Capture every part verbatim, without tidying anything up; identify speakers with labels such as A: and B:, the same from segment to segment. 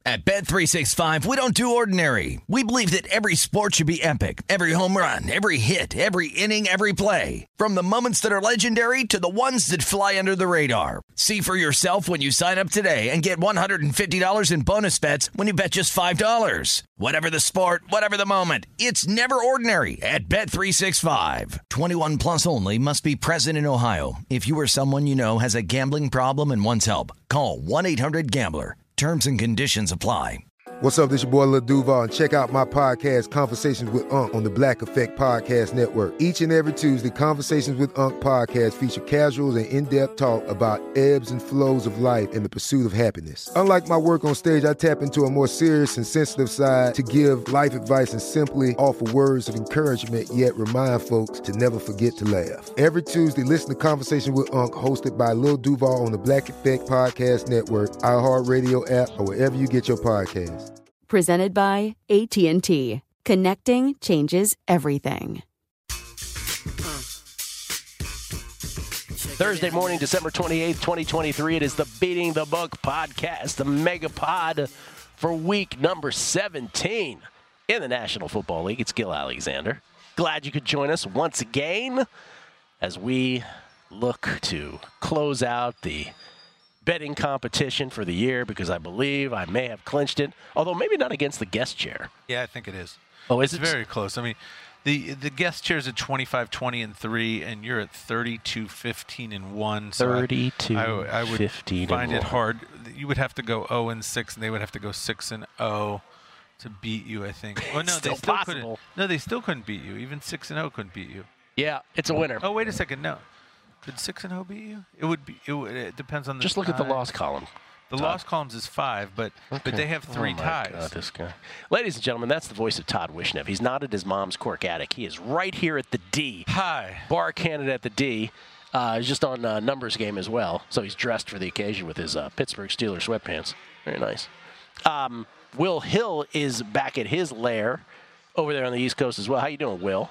A: At Bet three sixty-five, we don't do ordinary. We believe that every sport should be epic. Every home run, every hit, every inning, every play. From the moments that are legendary to the ones that fly under the radar. See for yourself when you sign up today and get one hundred fifty dollars in bonus bets when you bet just five dollars. Whatever the sport, whatever the moment, it's never ordinary at Bet three sixty-five. twenty-one plus only. Must be present in Ohio. If you or someone you know has a gambling problem and wants help, call one eight hundred gambler. Terms and conditions apply.
B: What's up, this your boy Lil Duval, and check out my podcast, Conversations with Unc, on the Black Effect Podcast Network. Each and every Tuesday, Conversations with Unc podcast feature casual and in-depth talk about ebbs and flows of life and the pursuit of happiness. Unlike my work on stage, I tap into a more serious and sensitive side to give life advice and simply offer words of encouragement, yet remind folks to never forget to laugh. Every Tuesday, listen to Conversations with Unc, hosted by Lil Duval on the Black Effect Podcast Network, iHeartRadio app, or wherever you get your podcasts.
C: Presented by A T and T. Connecting changes everything.
D: Thursday morning, December twenty-eighth, twenty twenty-three. It is the Beating the Book podcast, the mega pod for week number seventeen in the National Football League. It's Gil Alexander. Glad you could join us once again as we look to close out the betting competition for the year, because I believe I may have clinched it, although maybe not against the guest chair.
E: Yeah, I think it is.
D: Oh, is
E: it's
D: it?
E: Very close. I mean, the the guest chair's at twenty-five, twenty, and three, and you're at thirty-two, fifteen, and one. So
D: thirty-two,
E: I, I, I would
D: fifteen,
E: find
D: and
E: it
D: one.
E: hard. You would have to go oh and six, and they would have to go six and oh to beat you, I think. Well, no,
D: Still
E: they still
D: possible.
E: couldn't. No, they still couldn't beat you. Even six and oh couldn't beat you.
D: Yeah, it's a winner.
E: Oh, wait a second. No. Could six and oh beat you? It would be. It, would, it depends on the
D: Just look at the
E: tie.
D: loss column.
E: The
D: Todd.
E: loss columns is five, but
D: Okay.
E: but they have three
D: oh my
E: ties.
D: God, this guy. Ladies and gentlemen, that's the voice of Todd Wishnev. He's not at his mom's cork attic. He is right here at the D.
E: Hi.
D: Bar Canada at the D. Uh, he's just on uh, numbers game as well, so he's dressed for the occasion with his uh, Pittsburgh Steelers sweatpants. Very nice. Um, Will Hill is back at his lair over there on the East Coast as well. How you doing, Will?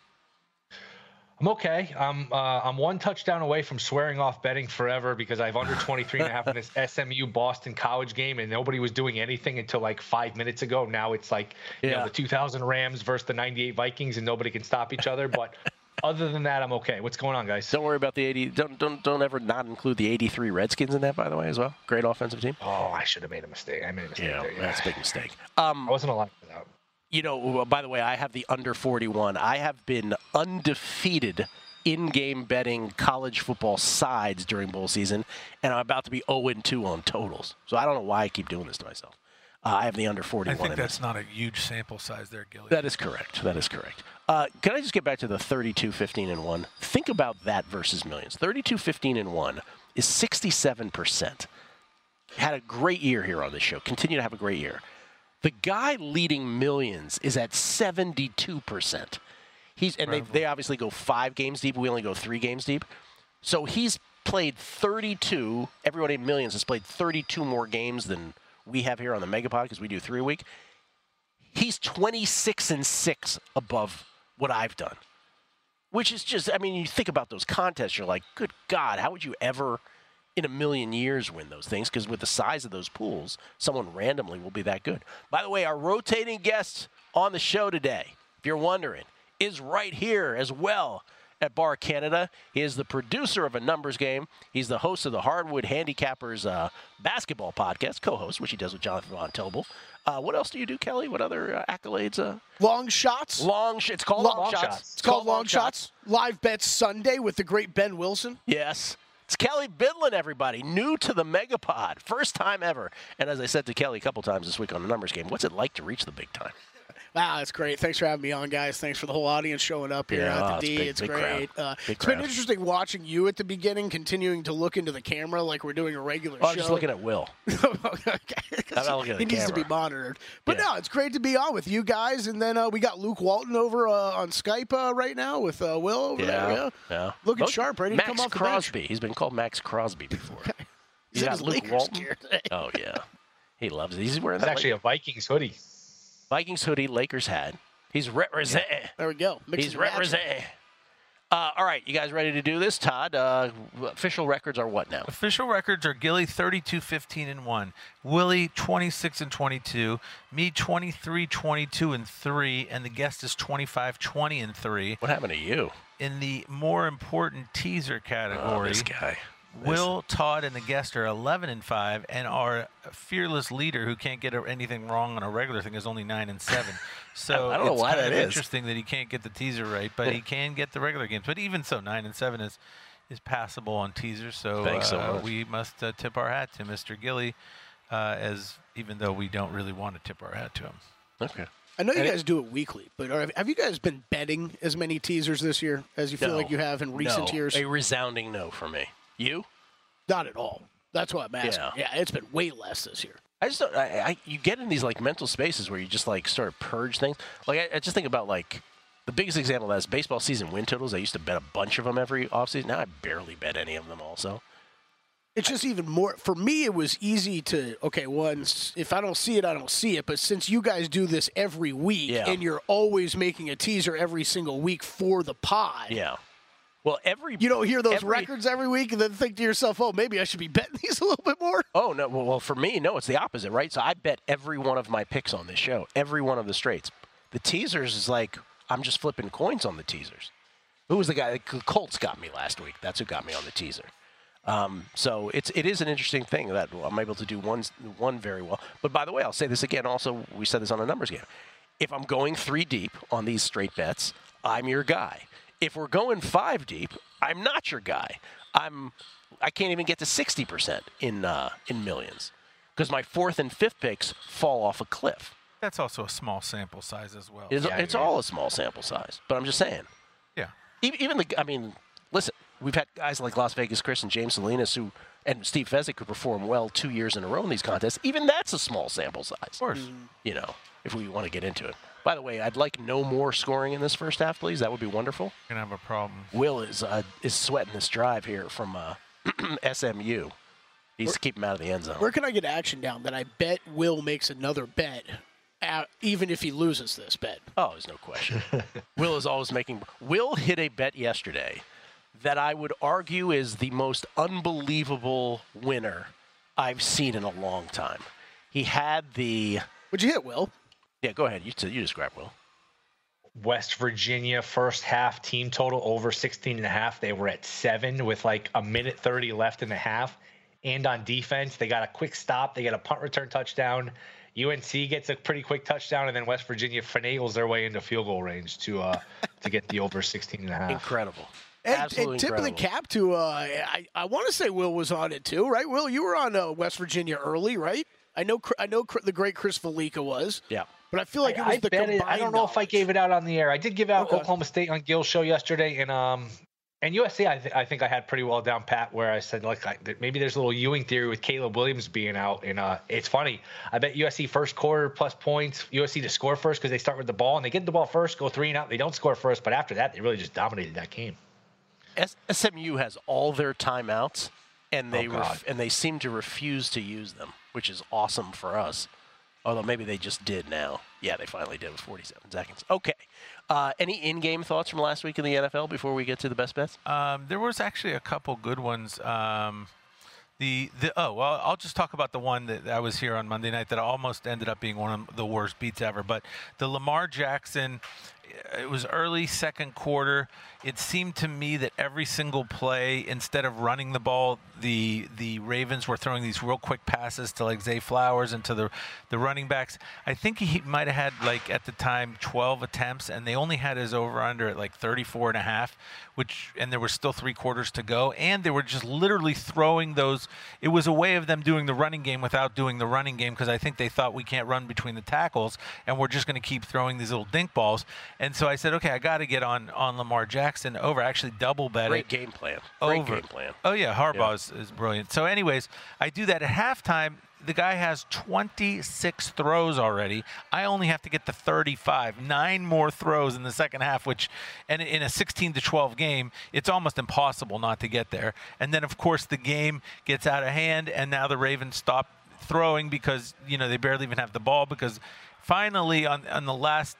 F: I'm okay. I'm uh, I'm one touchdown away from swearing off betting forever because I've under twenty-three and a half in this S M U Boston College game, and nobody was doing anything until like five minutes ago. Now it's like you
D: Yeah.
F: know the two thousand Rams versus the ninety-eight Vikings, and nobody can stop each other. But other than that, I'm okay. What's going on, guys?
D: Don't worry about the eighty. Don't don't don't ever not include the eighty-three Redskins in that, by the way, as well. Great offensive team.
F: Oh, I should have made a mistake. I made a mistake
D: Yeah,
F: there. Yeah.
D: that's a big mistake. Um,
F: I wasn't alive for that.
D: You know, by the way, I have the under forty-one. I have been undefeated in-game betting college football sides during bowl season, and I'm about to be oh and two on totals. So I don't know why I keep doing this to myself. Uh, I have the under
E: I
D: forty-one.
E: think
D: in
E: that's
D: this.
E: not a huge sample size there, Gilly.
D: That is correct. That is correct. Uh, can I just get back to the thirty-two, fifteen, and one? Think about that versus millions. thirty-two, fifteen, and one is sixty-seven percent. Had a great year here on this show. Continue to have a great year. The guy leading millions is at seventy-two percent. He's and they they obviously go five games deep. We only go three games deep. So he's played thirty-two. Everyone in millions has played thirty-two more games than we have here on the Megapod because we do three a week. He's twenty-six and six above what I've done, which is just, I mean, you think about those contests, you're like, good God, how would you ever in a million years win those things? Because with the size of those pools, someone randomly will be that good. By the way, our rotating guest on the show today, if you're wondering, is right here as well at Bar Canada. He is the producer of A Numbers Game. He's the host of the Hardwood Handicappers uh, basketball podcast, co-host, which he does with Jonathan Von Tobel. Uh, what else do you do, Kelly? What other uh, accolades? Uh,
G: Long shots.
D: long sh- It's called
G: Long
D: long, shots.
F: shots.
G: It's called Long Shots. Live bets Sunday with the great Ben Wilson.
D: Yes. It's Kelly Bidlin, everybody. New to the Megapod. First time ever. And as I said to Kelly a couple times this week on The Numbers Game, what's it like to reach the big time?
G: Wow, that's great. Thanks for having me on, guys. Thanks for the whole audience showing up here
D: Yeah,
G: at
D: oh,
G: the
D: it's
G: D.
D: big-
G: it's
D: big
G: great.
D: crowd.
G: Uh,
D: Big
G: it's been
D: crowd.
G: interesting watching you at the beginning, continuing to look into the camera like we're doing a regular
D: Oh,
G: show.
D: I'm just looking at Will.
G: Okay.
D: I'm not looking at
G: he
D: the
G: needs to be
D: camera.
G: monitored. But
D: Yeah.
G: no, it's great to be on with you guys. And then uh, we got Luke Walton over uh, on Skype uh, right now with uh, Will over there. Yeah.
D: yeah.
G: Looking
D: Look,
G: sharp, ready to
D: Max
G: come off the
D: Crosby.
G: bench.
D: He's been called Max Crosby before.
G: He's
D: You
G: in
D: got
G: his
D: Luke
G: Lakers
D: Walton.
G: gear today.
D: Oh, yeah. He loves it. He's wearing
F: It's
D: that
F: actually a Vikings hoodie.
D: Vikings hoodie, Lakers hat. He's representing.
G: There we go. Mixing
D: He's
G: and matching.
D: representing. Uh, all right, you guys ready to do this, Todd? Uh, official records are what now?
E: Official records are Gilly thirty-two, fifteen, and one, Willie twenty-six and twenty-two, me twenty-three, twenty-two, and three, and the guest is twenty-five, twenty, and three.
D: What happened to you?
E: In the more important teaser category,
D: oh, this guy.
E: Will, Todd, and the guest are eleven and five, and our fearless leader, who can't get anything wrong on a regular thing, is only nine and seven. So
D: I don't know
E: it's
D: why
E: kind
D: that
E: of
D: is.
E: interesting that he can't get the teaser right, but he can get the regular games. But even so, nine and seven is is passable on teasers. So,
D: Thanks so
E: uh,
D: much.
E: we must uh, tip our hat to Mister Gilly, uh, as even though we don't really want to tip our hat to him.
D: Okay.
G: I know you
D: And
G: guys do it weekly, but are, have you guys been betting as many teasers this year as you feel
D: No.
G: like you have in recent
D: no.
G: years?
D: A resounding no for me. You?
G: Not at all. That's what I'm asking.
D: Yeah.
G: Yeah, it's been way less this year.
D: I just don't. I, I you get in these like mental spaces where you just like sort of purge things. Like I, I just think about like the biggest example of that is baseball season win totals. I used to bet a bunch of them every offseason. Now I barely bet any of them. Also,
G: It's just even more for me. It was easy to okay. Once if I don't see it, I don't see it. But since you guys do this every week,
D: Yeah.
G: and you're always making a teaser every single week for the pod,
D: yeah. Well, every
G: you don't hear those
D: every,
G: records every week and then think to yourself, "Oh, maybe I should be betting these a little bit more."
D: Oh no! Well, well, for me, no. It's the opposite, right? So I bet every one of my picks on this show, every one of the straights. The teasers is like I'm just flipping coins on the teasers. Who was the guy? The Colts got me last week. That's who got me on the teaser. Um, so it's it is an interesting thing that I'm able to do one one very well. But by the way, I'll say this again. Also, we said this on a numbers game. If I'm going three deep on these straight bets, I'm your guy. If we're going five deep, I'm not your guy. I'm I can't even get to sixty percent in uh, in millions because my fourth and fifth picks fall off a cliff.
E: That's also a small sample size as well.
D: It's,
F: Yeah,
D: it's
F: yeah.
D: all a small sample size, but I'm just saying.
E: Yeah.
D: Even, even the I mean, listen, we've had guys like Las Vegas Chris and James Salinas who and Steve Fezzik who perform well two years in a row in these contests. Even that's a small sample size. Of
E: course.
D: You know, if we want to get into it. By the way, I'd like no more scoring in this first half, please. That would be wonderful.
E: Gonna have a problem.
D: Will is uh, is sweating this drive here from uh, S M U. He's to keep him out of the end zone.
G: Where can I get action down that I bet Will makes another bet, out, even if he loses this bet?
D: Oh, there's no question. Will is always making. Will hit a bet yesterday that I would argue is the most unbelievable winner I've seen in a long time. He had the.
G: What'd you hit, Will?
D: Yeah, go ahead. You, you describe, Will.
F: West Virginia first half team total over sixteen and a half. They were at seven with like a minute thirty left in the half. And on defense, they got a quick stop. They got a punt return touchdown. U N C gets a pretty quick touchdown, and then West Virginia finagles their way into field goal range to uh, to get the over sixteen and a half.
D: Incredible.
G: And,
D: Absolutely
G: and tip of the
D: incredible.
G: cap to, uh, I, I want to say Will was on it too, right? Will, you were on uh, West Virginia early, right? I know I know the great Chris Felica was.
D: Yeah.
G: But I feel like it was
F: I,
G: the
F: bet
G: combined
F: it, I don't know if I
G: knowledge.
F: gave it out on the air. I did give out
G: Okay.
F: Oklahoma State on Gil's show yesterday, and um, and U S C. I, th- I think I had pretty well down pat where I said like I, that maybe there's a little Ewing theory with Caleb Williams being out, and uh, it's funny. I bet U S C first quarter plus points. U S C to score first because they start with the ball and they get the ball first, go three and out. They don't score first, but after that they really just dominated that game.
D: S- SMU has all their timeouts, and they
F: Oh,
D: ref-
F: God.
D: and they seem to refuse to use them, which is awesome for us. Although maybe they just did now. Yeah, they finally did with forty-seven seconds. Okay. Uh, any in-game thoughts from last week in the N F L before we get to the best bets?
E: Um, there was actually a couple good ones. Um, the the oh well, I'll just talk about the one that I was here on Monday night that almost ended up being one of the worst beats ever. But the Lamar Jackson, it was early second quarter. It seemed to me that every single play, instead of running the ball, the the Ravens were throwing these real quick passes to like Zay Flowers and to the the running backs. I think he might have had like at the time twelve attempts, and they only had his over under at like thirty-four and a half, which and there were still three quarters to go, and they were just literally throwing those. It was a way of them doing the running game without doing the running game because I think they thought we can't run between the tackles, and we're just going to keep throwing these little dink balls. And so I said, okay, I got to get on on Lamar Jackson over. I actually double bet
D: Great
E: it.
D: game plan. Great
E: Over.
D: game plan.
E: Oh, yeah, Harbaugh
D: Yeah.
E: Is, is brilliant. So anyways, I do that at halftime. The guy has twenty-six throws already. I only have to get to thirty-five. Nine more throws in the second half, which, and in a sixteen to twelve game, it's almost impossible not to get there. And then, of course, the game gets out of hand, and now the Ravens stop throwing because, you know, they barely even have the ball because finally on, on the last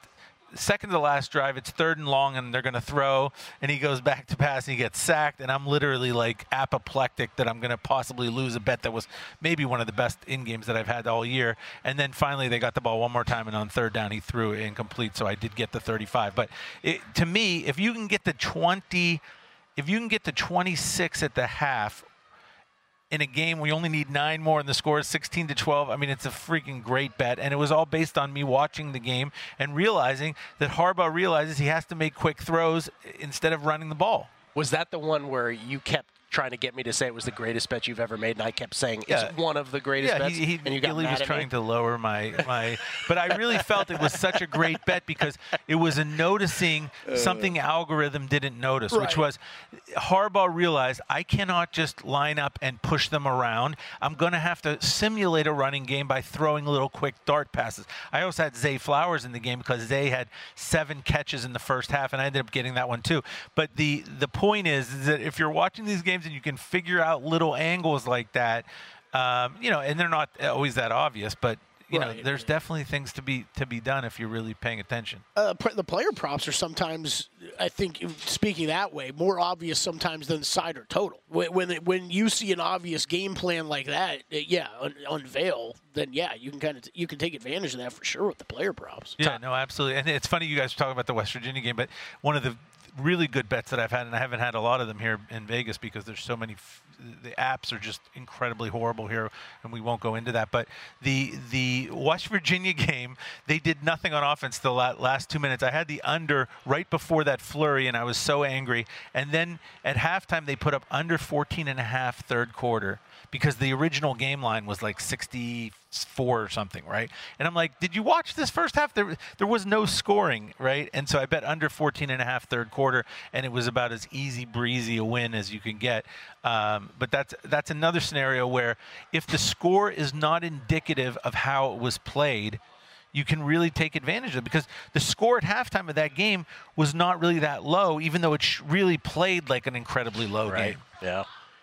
E: second to the last drive, it's third and long, and they're going to throw, and he goes back to pass, and he gets sacked, and I'm literally like apoplectic that I'm going to possibly lose a bet that was maybe one of the best in games that I've had all year. And then finally they got the ball one more time, and on third down he threw it incomplete, so I did get the thirty-five. But it, to me, if you can get the twenty, if you can get to twenty-six at the half in a game where you only need nine more and the score is sixteen to twelve, I mean, it's a freaking great bet. And it was all based on me watching the game and realizing that Harbaugh realizes he has to make quick throws instead of running the ball.
D: Was that the one where you kept trying to get me to say it was the greatest bet you've ever made, and I kept saying
E: yeah.
D: it's one of the greatest
E: yeah,
D: bets,
E: he, he,
D: and you got
E: Gilly
D: mad
E: was
D: at
E: trying
D: me?
E: to lower my, my but I really felt it was such a great bet because it was a noticing something algorithm didn't notice,
G: Right.
E: which was Harbaugh realized I cannot just line up and push them around. I'm going to have to simulate a running game by throwing little quick dart passes. I also had Zay Flowers in the game because Zay had seven catches in the first half, and I ended up getting that one too. But the, the point is, is that if you're watching these games and you can figure out little angles like that, um, you know, and they're not always that obvious, but you
G: Right.
E: know, there's definitely things to be to be done if you're really paying attention.
G: Uh, pr- the player props are sometimes, I think, speaking that way, more obvious sometimes than side or total. When when, it, when you see an obvious game plan like that, uh, yeah, un- unveil, then yeah, you can kind of you can take advantage of that for sure with the player props.
E: Yeah, no, absolutely. And it's funny you guys were talking about the West Virginia game, but one of the really good bets that I've had, and I haven't had a lot of them here in Vegas because there's so many. F- the apps are just incredibly horrible here, and we won't go into that. But the the West Virginia game, they did nothing on offense the last two minutes. I had the under right before that flurry, and I was so angry. And then at halftime, they put up under fourteen and a half third quarter because the original game line was like sixty-four or something, right? And I'm like, did you watch this first half? There, there was no scoring, right? And so I bet under fourteen and a half third quarter, and it was about as easy breezy a win as you can get. Um, but that's that's another scenario where if the score is not indicative of how it was played, you can really take advantage of it because the score at halftime of that game was not really that low, even though it sh- really played like an incredibly low
D: Right.
E: game.
D: Yeah.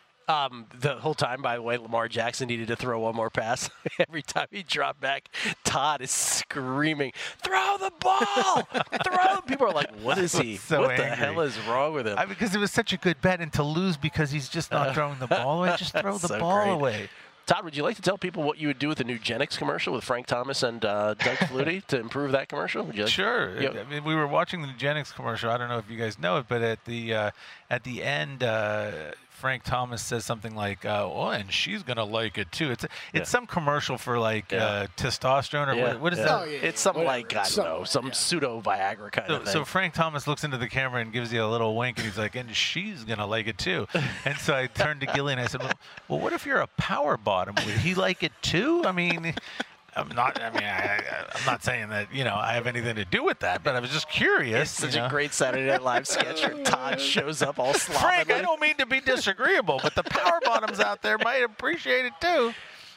D: Um, the whole time, by the way, Lamar Jackson needed to throw one more pass. Every time he dropped back, Todd is screaming, "Throw the ball! Throw!" People are like, "What is he?
E: So
D: what
E: angry.
D: the hell is wrong with him?"
E: I, because it was such a good bet, and to lose because he's just not throwing the ball away, just throw the
D: So
E: ball
D: great.
E: away.
D: Todd, would you like to tell people what you would do with the new Genix commercial with Frank Thomas and uh, Doug Flutie to improve that commercial? Would you like
E: Sure.
D: Yep.
E: I mean, we were watching the Genix commercial. I don't know if you guys know it, but at the uh, at the end, uh, Frank Thomas says something like, uh, "Oh, and she's gonna like it too." It's it's
D: Yeah.
E: some commercial for like
D: Yeah.
E: uh, testosterone or
D: Yeah,
E: what, what is
D: yeah.
E: that?
G: Oh, yeah,
D: It's something
G: whatever.
D: like, I don't
G: Some-
D: know, some
G: yeah.
D: pseudo Viagra kind
E: So,
D: of thing.
E: so Frank Thomas looks into the camera and gives you a little wink, and he's like, "And she's gonna like it too." And so I turned to Gilly and I said, "Well, well what if you're a power bottom? Would he like it too?" I mean, I'm not. I mean, I, I, I'm not saying that you know I have anything to do with that, but I was just curious.
D: It's such
E: you know?
D: a great Saturday Night Live sketch where Todd shows up all slovenly.
E: Frank, I don't mean to be disagreeable, but the power bottoms out there might appreciate it too.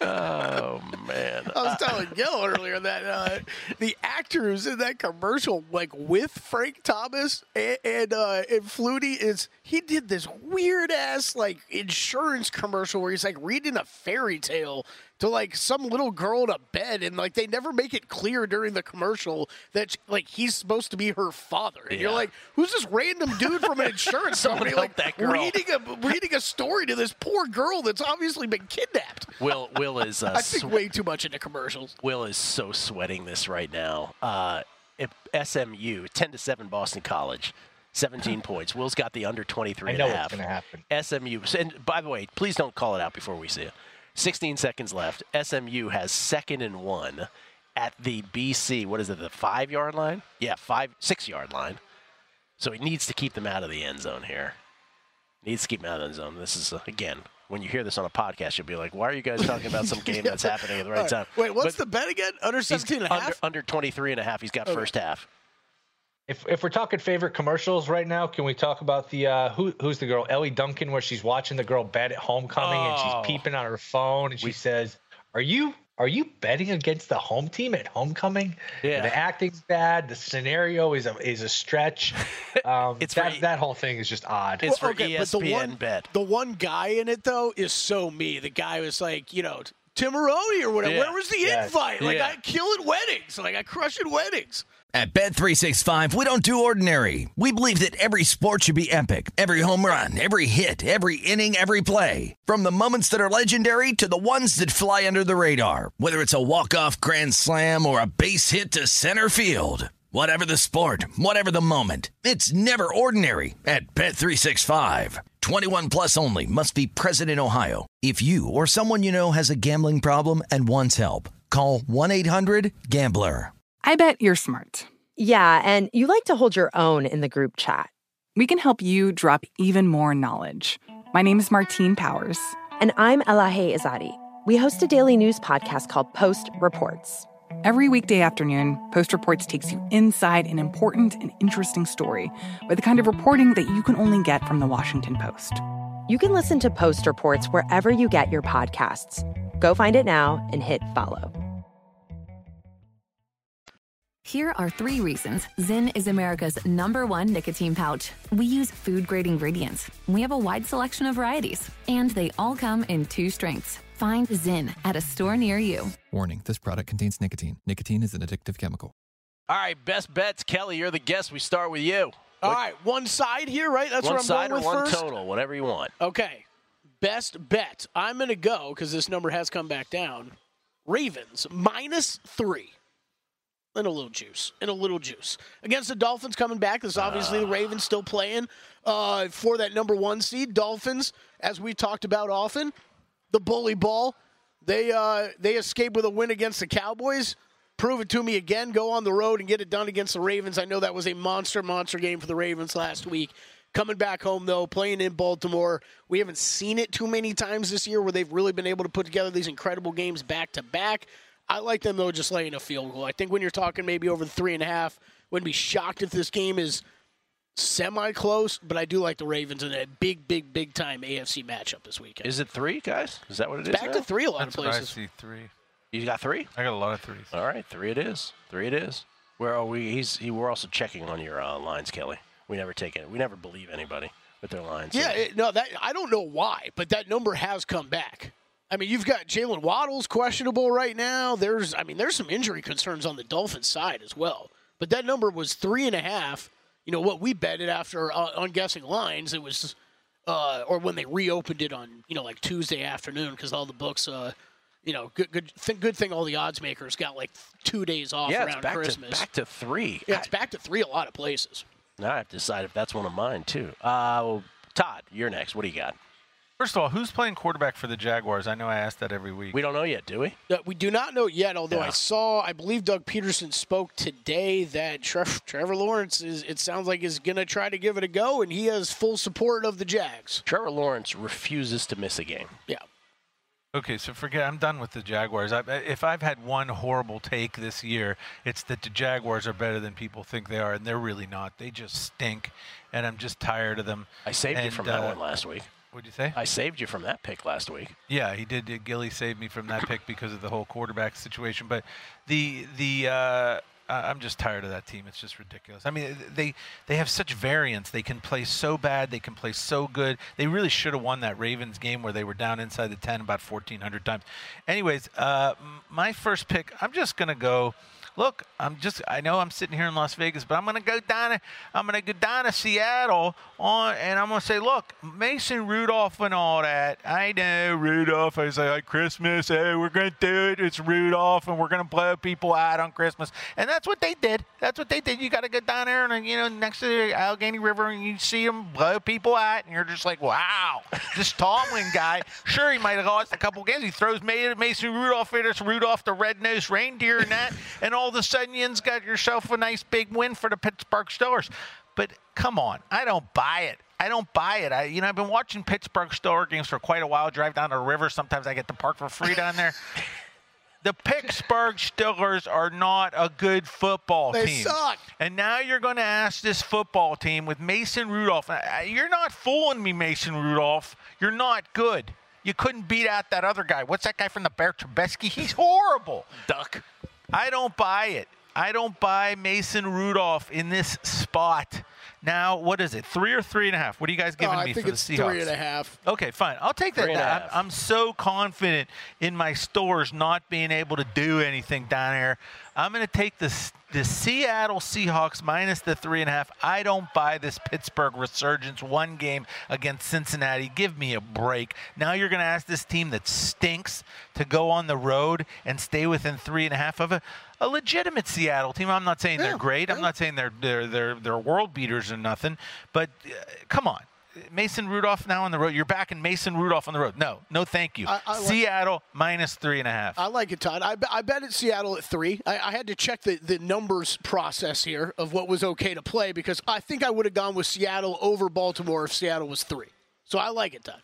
D: Oh, man.
G: I was telling Gil earlier that uh, the actor who's in that commercial, like with Frank Thomas and and, uh, and Flutie, is he did this weird ass like insurance commercial where he's like reading a fairy tale to like some little girl in a bed, and like they never make it clear during the commercial that like he's supposed to be her father, and you're
D: Yeah.
G: like, who's this random dude from an insurance
D: Someone
G: company
D: help
G: like
D: that girl.
G: reading a reading a story to this poor girl that's obviously been kidnapped?
D: Will Will is uh,
G: I think
D: sw-
G: way too much into commercials.
D: Will is so sweating this right now. Uh, if S M U ten to seven Boston College, seventeen points. Will's got the under twenty-three
F: I
D: and
F: know
D: a
F: what's
D: half.
F: going to happen.
D: S M U. And by the way, please don't call it out before we see it. sixteen seconds left. S M U has second and one at the B C. What is it? The five yard line? Yeah, five six yard line. So he needs to keep them out of the end zone here. Needs to keep them out of the end zone. This is uh, again. When you hear this on a podcast, you'll be like, why are you guys talking about some game that's happening at the right,
G: All right.
D: time?
G: Wait, what's
D: But
G: the bet again? Under
D: he's
G: seventeen and a
D: under,
G: half?
D: under twenty-three and a half. He's got
G: Okay.
D: first half.
F: If if we're talking favorite commercials right now, can we talk about the uh, who who's the girl Ellie Duncan, where she's watching the girl bet at homecoming and
E: Oh.
F: she's peeping on her phone and she says, "Are you are you betting against the home team at homecoming?"
D: Yeah.
F: The acting's bad. The scenario is a is a stretch. Um,
D: It's
F: that
D: very-
F: that whole thing is just odd.
D: It's for
G: okay,
D: E
G: but
D: S
G: the
D: P N
G: one
D: bet.
G: The one guy in it though is so me. The guy was like, you know, Timoroni or whatever.
D: Yeah.
G: Where was the
D: Yeah.
G: invite? Like,
D: Yeah.
G: I kill at weddings. Like, I crush at weddings.
A: At Bet three sixty-five, we don't do ordinary. We believe that every sport should be epic. Every home run, every hit, every inning, every play. From the moments that are legendary to the ones that fly under the radar. Whether it's a walk-off grand slam or a base hit to center field. Whatever the sport, whatever the moment, it's never ordinary at Bet three sixty-five. twenty-one plus only. Must be present in Ohio. If you or someone you know has a gambling problem and wants help, call one eight hundred gambler.
H: I bet you're smart.
I: Yeah, and you like to hold your own in the group chat.
H: We can help you drop even more knowledge. My name is Martine Powers.
I: And I'm Elahe Izadi. We host a daily news podcast called Post Reports.
H: Every weekday afternoon, Post Reports takes you inside an important and interesting story with the kind of reporting that you can only get from the Washington Post.
I: You can listen to Post Reports wherever you get your podcasts. Go find it now and hit follow.
J: Here are three reasons Zyn is America's number one nicotine pouch. We use food-grade ingredients. We have a wide selection of varieties. And they all come in two strengths. Find Zyn at a store near you.
K: Warning, this product contains nicotine. Nicotine is an addictive chemical.
D: All right, best bets. Kelly, you're the guest. We start with you.
G: All right, one side here, right? That's
D: one
G: what I'm
D: side
G: going with
D: or one
G: first.
D: total, whatever you want.
G: Okay. Best bet. I'm going to go, because this number has come back down. Ravens, minus three. And a little juice. And a little juice. Against the Dolphins coming back. This is obviously uh. the Ravens still playing uh, for that number one seed. Dolphins, as we talked about often, the bully ball. They uh, they escape with a win against the Cowboys. Prove it to me again. Go on the road and get it done against the Ravens. I know that was a monster, monster game for the Ravens last week. Coming back home, though, playing in Baltimore. We haven't seen it too many times this year where they've really been able to put together these incredible games back-to-back. I like them, though, just laying a field goal. I think when you're talking maybe over the three and a half, wouldn't be shocked if this game is semi-close, but I do like the Ravens in a big, big, big-time A F C matchup this weekend.
D: Is it three, guys? Is that what it is
G: Back
D: now?
G: to three a lot
E: That's
G: of places.
E: What I see, three.
D: You got three?
E: I got a lot of threes.
D: All right, three it is. Three it is. Where are we? He's. He, we're also checking on your uh, lines, Kelly. We never take it. We never believe anybody with their lines.
G: Yeah, it, no, that I don't know why, but that number has come back. I mean, you've got Jalen Waddle's questionable right now. There's, I mean, there's some injury concerns on the Dolphins side as well. But that number was three and a half. You know what we betted after uh, on guessing lines. It was, uh, or when they reopened it on, you know, like Tuesday afternoon because all the books, uh, you know, good, good, th- good thing all the odds makers got like two days off
D: yeah,
G: around
D: it's back
G: Christmas.
D: To, back to three.
G: Yeah, it's back to three a lot of places.
D: Now I have to decide if that's one of mine too. Uh, well, Todd, you're next. What do you got?
E: First of all, who's playing quarterback for the Jaguars? I know I ask that every week.
D: We don't know yet, do we?
G: Uh, we do not know yet, although
D: Yeah.
G: I saw, I believe Doug Peterson spoke today that Trev- Trevor Lawrence, is, it sounds like, is going to try to give it a go, and he has full support of the Jags.
D: Trevor Lawrence refuses to miss a game.
G: Yeah.
E: Okay, so forget. I'm done with the Jaguars. I, if I've had one horrible take this year, it's that the Jaguars are better than people think they are, and they're really not. They just stink, and I'm just tired of them.
D: I saved
E: and,
D: you from
E: uh,
D: that one last week.
E: What'd you say?
D: I saved you from that pick last week.
E: Yeah, he did. Gilly saved me from that pick because of the whole quarterback situation. But the the uh, I'm just tired of that team. It's just ridiculous. I mean, they they have such variance. They can play so bad. They can play so good. They really should have won that Ravens game where they were down inside the ten about fourteen hundred times. Anyways, uh, my first pick, I'm just gonna go. Look, I'm just, I know I'm sitting here in Las Vegas, but I'm going to go down to, I'm going to go down to Seattle on, and I'm going to say, look, Mason Rudolph and all that. I know Rudolph. I say, like, Christmas, hey, we're going to do it. It's Rudolph, and we're going to blow people out on Christmas. And that's what they did. That's what they did. You got to go down there and, you know, next to the Allegheny River, and you see them blow people out, and you're just like, wow, this Tomlin guy, sure, he might have lost a couple games. He throws Mason Rudolph in us, Rudolph the red-nosed reindeer and that, and all All of a sudden, you've got yourself a nice big win for the Pittsburgh Steelers. But come on, I don't buy it. I don't buy it. I, you know, I've been watching Pittsburgh Steelers games for quite a while. Drive down the river. Sometimes I get to park for free down there. The Pittsburgh Steelers are not a good football
G: They
E: team.
G: They suck.
E: And now you're going to ask this football team with Mason Rudolph. You're not fooling me, Mason Rudolph. You're not good. You couldn't beat out that other guy. What's that guy from the Bear, Trubisky? He's horrible.
D: Duck.
E: I don't buy it. I don't buy Mason Rudolph in this spot. Now, what is it? Three or three and a half? What are you guys giving
G: oh,
E: me
G: I think
E: for
G: it's
E: the Seahawks?
G: three and a half.
E: Okay, fine. I'll take that.
D: Three and a
E: I'm,
D: half.
E: I'm so confident in my stores not being able to do anything down here. I'm going to take the, the Seattle Seahawks minus the three and a half. I don't buy this Pittsburgh resurgence. One game against Cincinnati. Give me a break. Now you're going to ask this team that stinks to go on the road and stay within three and a half of a, a legitimate Seattle team. I'm not saying
G: Yeah,
E: they're great. I'm
G: yeah.
E: not saying they're they're they're they're world beaters or nothing. But uh, come on. Mason Rudolph now on the road. You're back in Mason Rudolph on the road. No, no, thank you.
G: I- I like-
E: Seattle minus three and a half.
G: I like it, Todd. I, be- I bet it's Seattle at three. I, I had to check the, the numbers process here of what was okay to play because I think I would have gone with Seattle over Baltimore if Seattle was three. So I like it, Todd.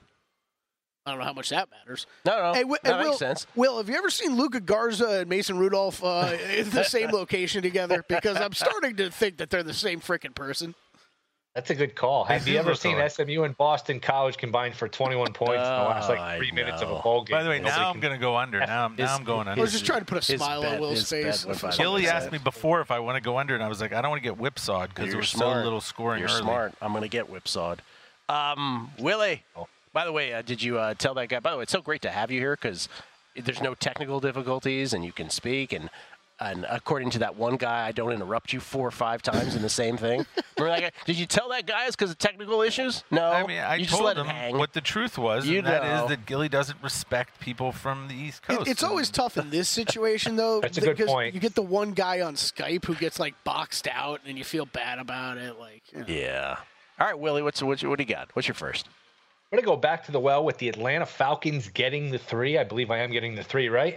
G: I don't know how much that matters.
D: No, no,
G: Hey, Wi-
D: that
G: hey, Will,
D: makes sense.
G: Will, have you ever seen Luca Garza and Mason Rudolph uh, in the same location together? Because I'm starting to think that they're the same freaking person.
F: That's a good call. Have
E: They
F: you
E: do
F: ever
E: look
F: seen
E: alike.
F: S M U and Boston College combined for twenty-one points in the last
D: Oh,
F: like three
D: I
F: minutes of
D: know.
F: a bowl game?
E: By the way,
F: Nobody
E: now I'm
F: can-
E: going to go under. Now I'm, now
D: His-
E: I'm going
G: I
E: under.
G: was just trying to put a
D: His
G: smile
D: bet-
G: on Will's
D: his
G: face.
D: bet went by the
E: Gilly
D: wayside.
E: asked me before if I want to go under, and I was like, I don't want to get whipsawed because there
D: You're
E: was
D: smart.
E: so little scoring
D: You're
E: early.
D: smart. I'm going to get whipsawed. Um, Willie, by the way, uh, did you uh, tell that guy? By the way, it's so great to have you here because there's no technical difficulties and you can speak. And and according to that one guy, I don't interrupt you four or five times in the same thing. Remember that guy? Did you tell that guy it's because of technical issues? No.
E: I mean, I
D: you just
E: told
D: let
E: him
D: it hang.
E: what the truth was,
D: You
E: and that
D: know.
E: is that Gilly doesn't respect people from the East
G: It-
E: Coast.
G: it's always tough in this situation, though.
F: That's a good
G: because
F: point.
G: You get the one guy on Skype who gets like boxed out, and you feel bad about it. Like, you know.
D: Yeah. All right, Willie, what's what, what do you got? What's your first?
F: I'm going to go back to the well with the Atlanta Falcons getting the three. I believe I am getting the three, right?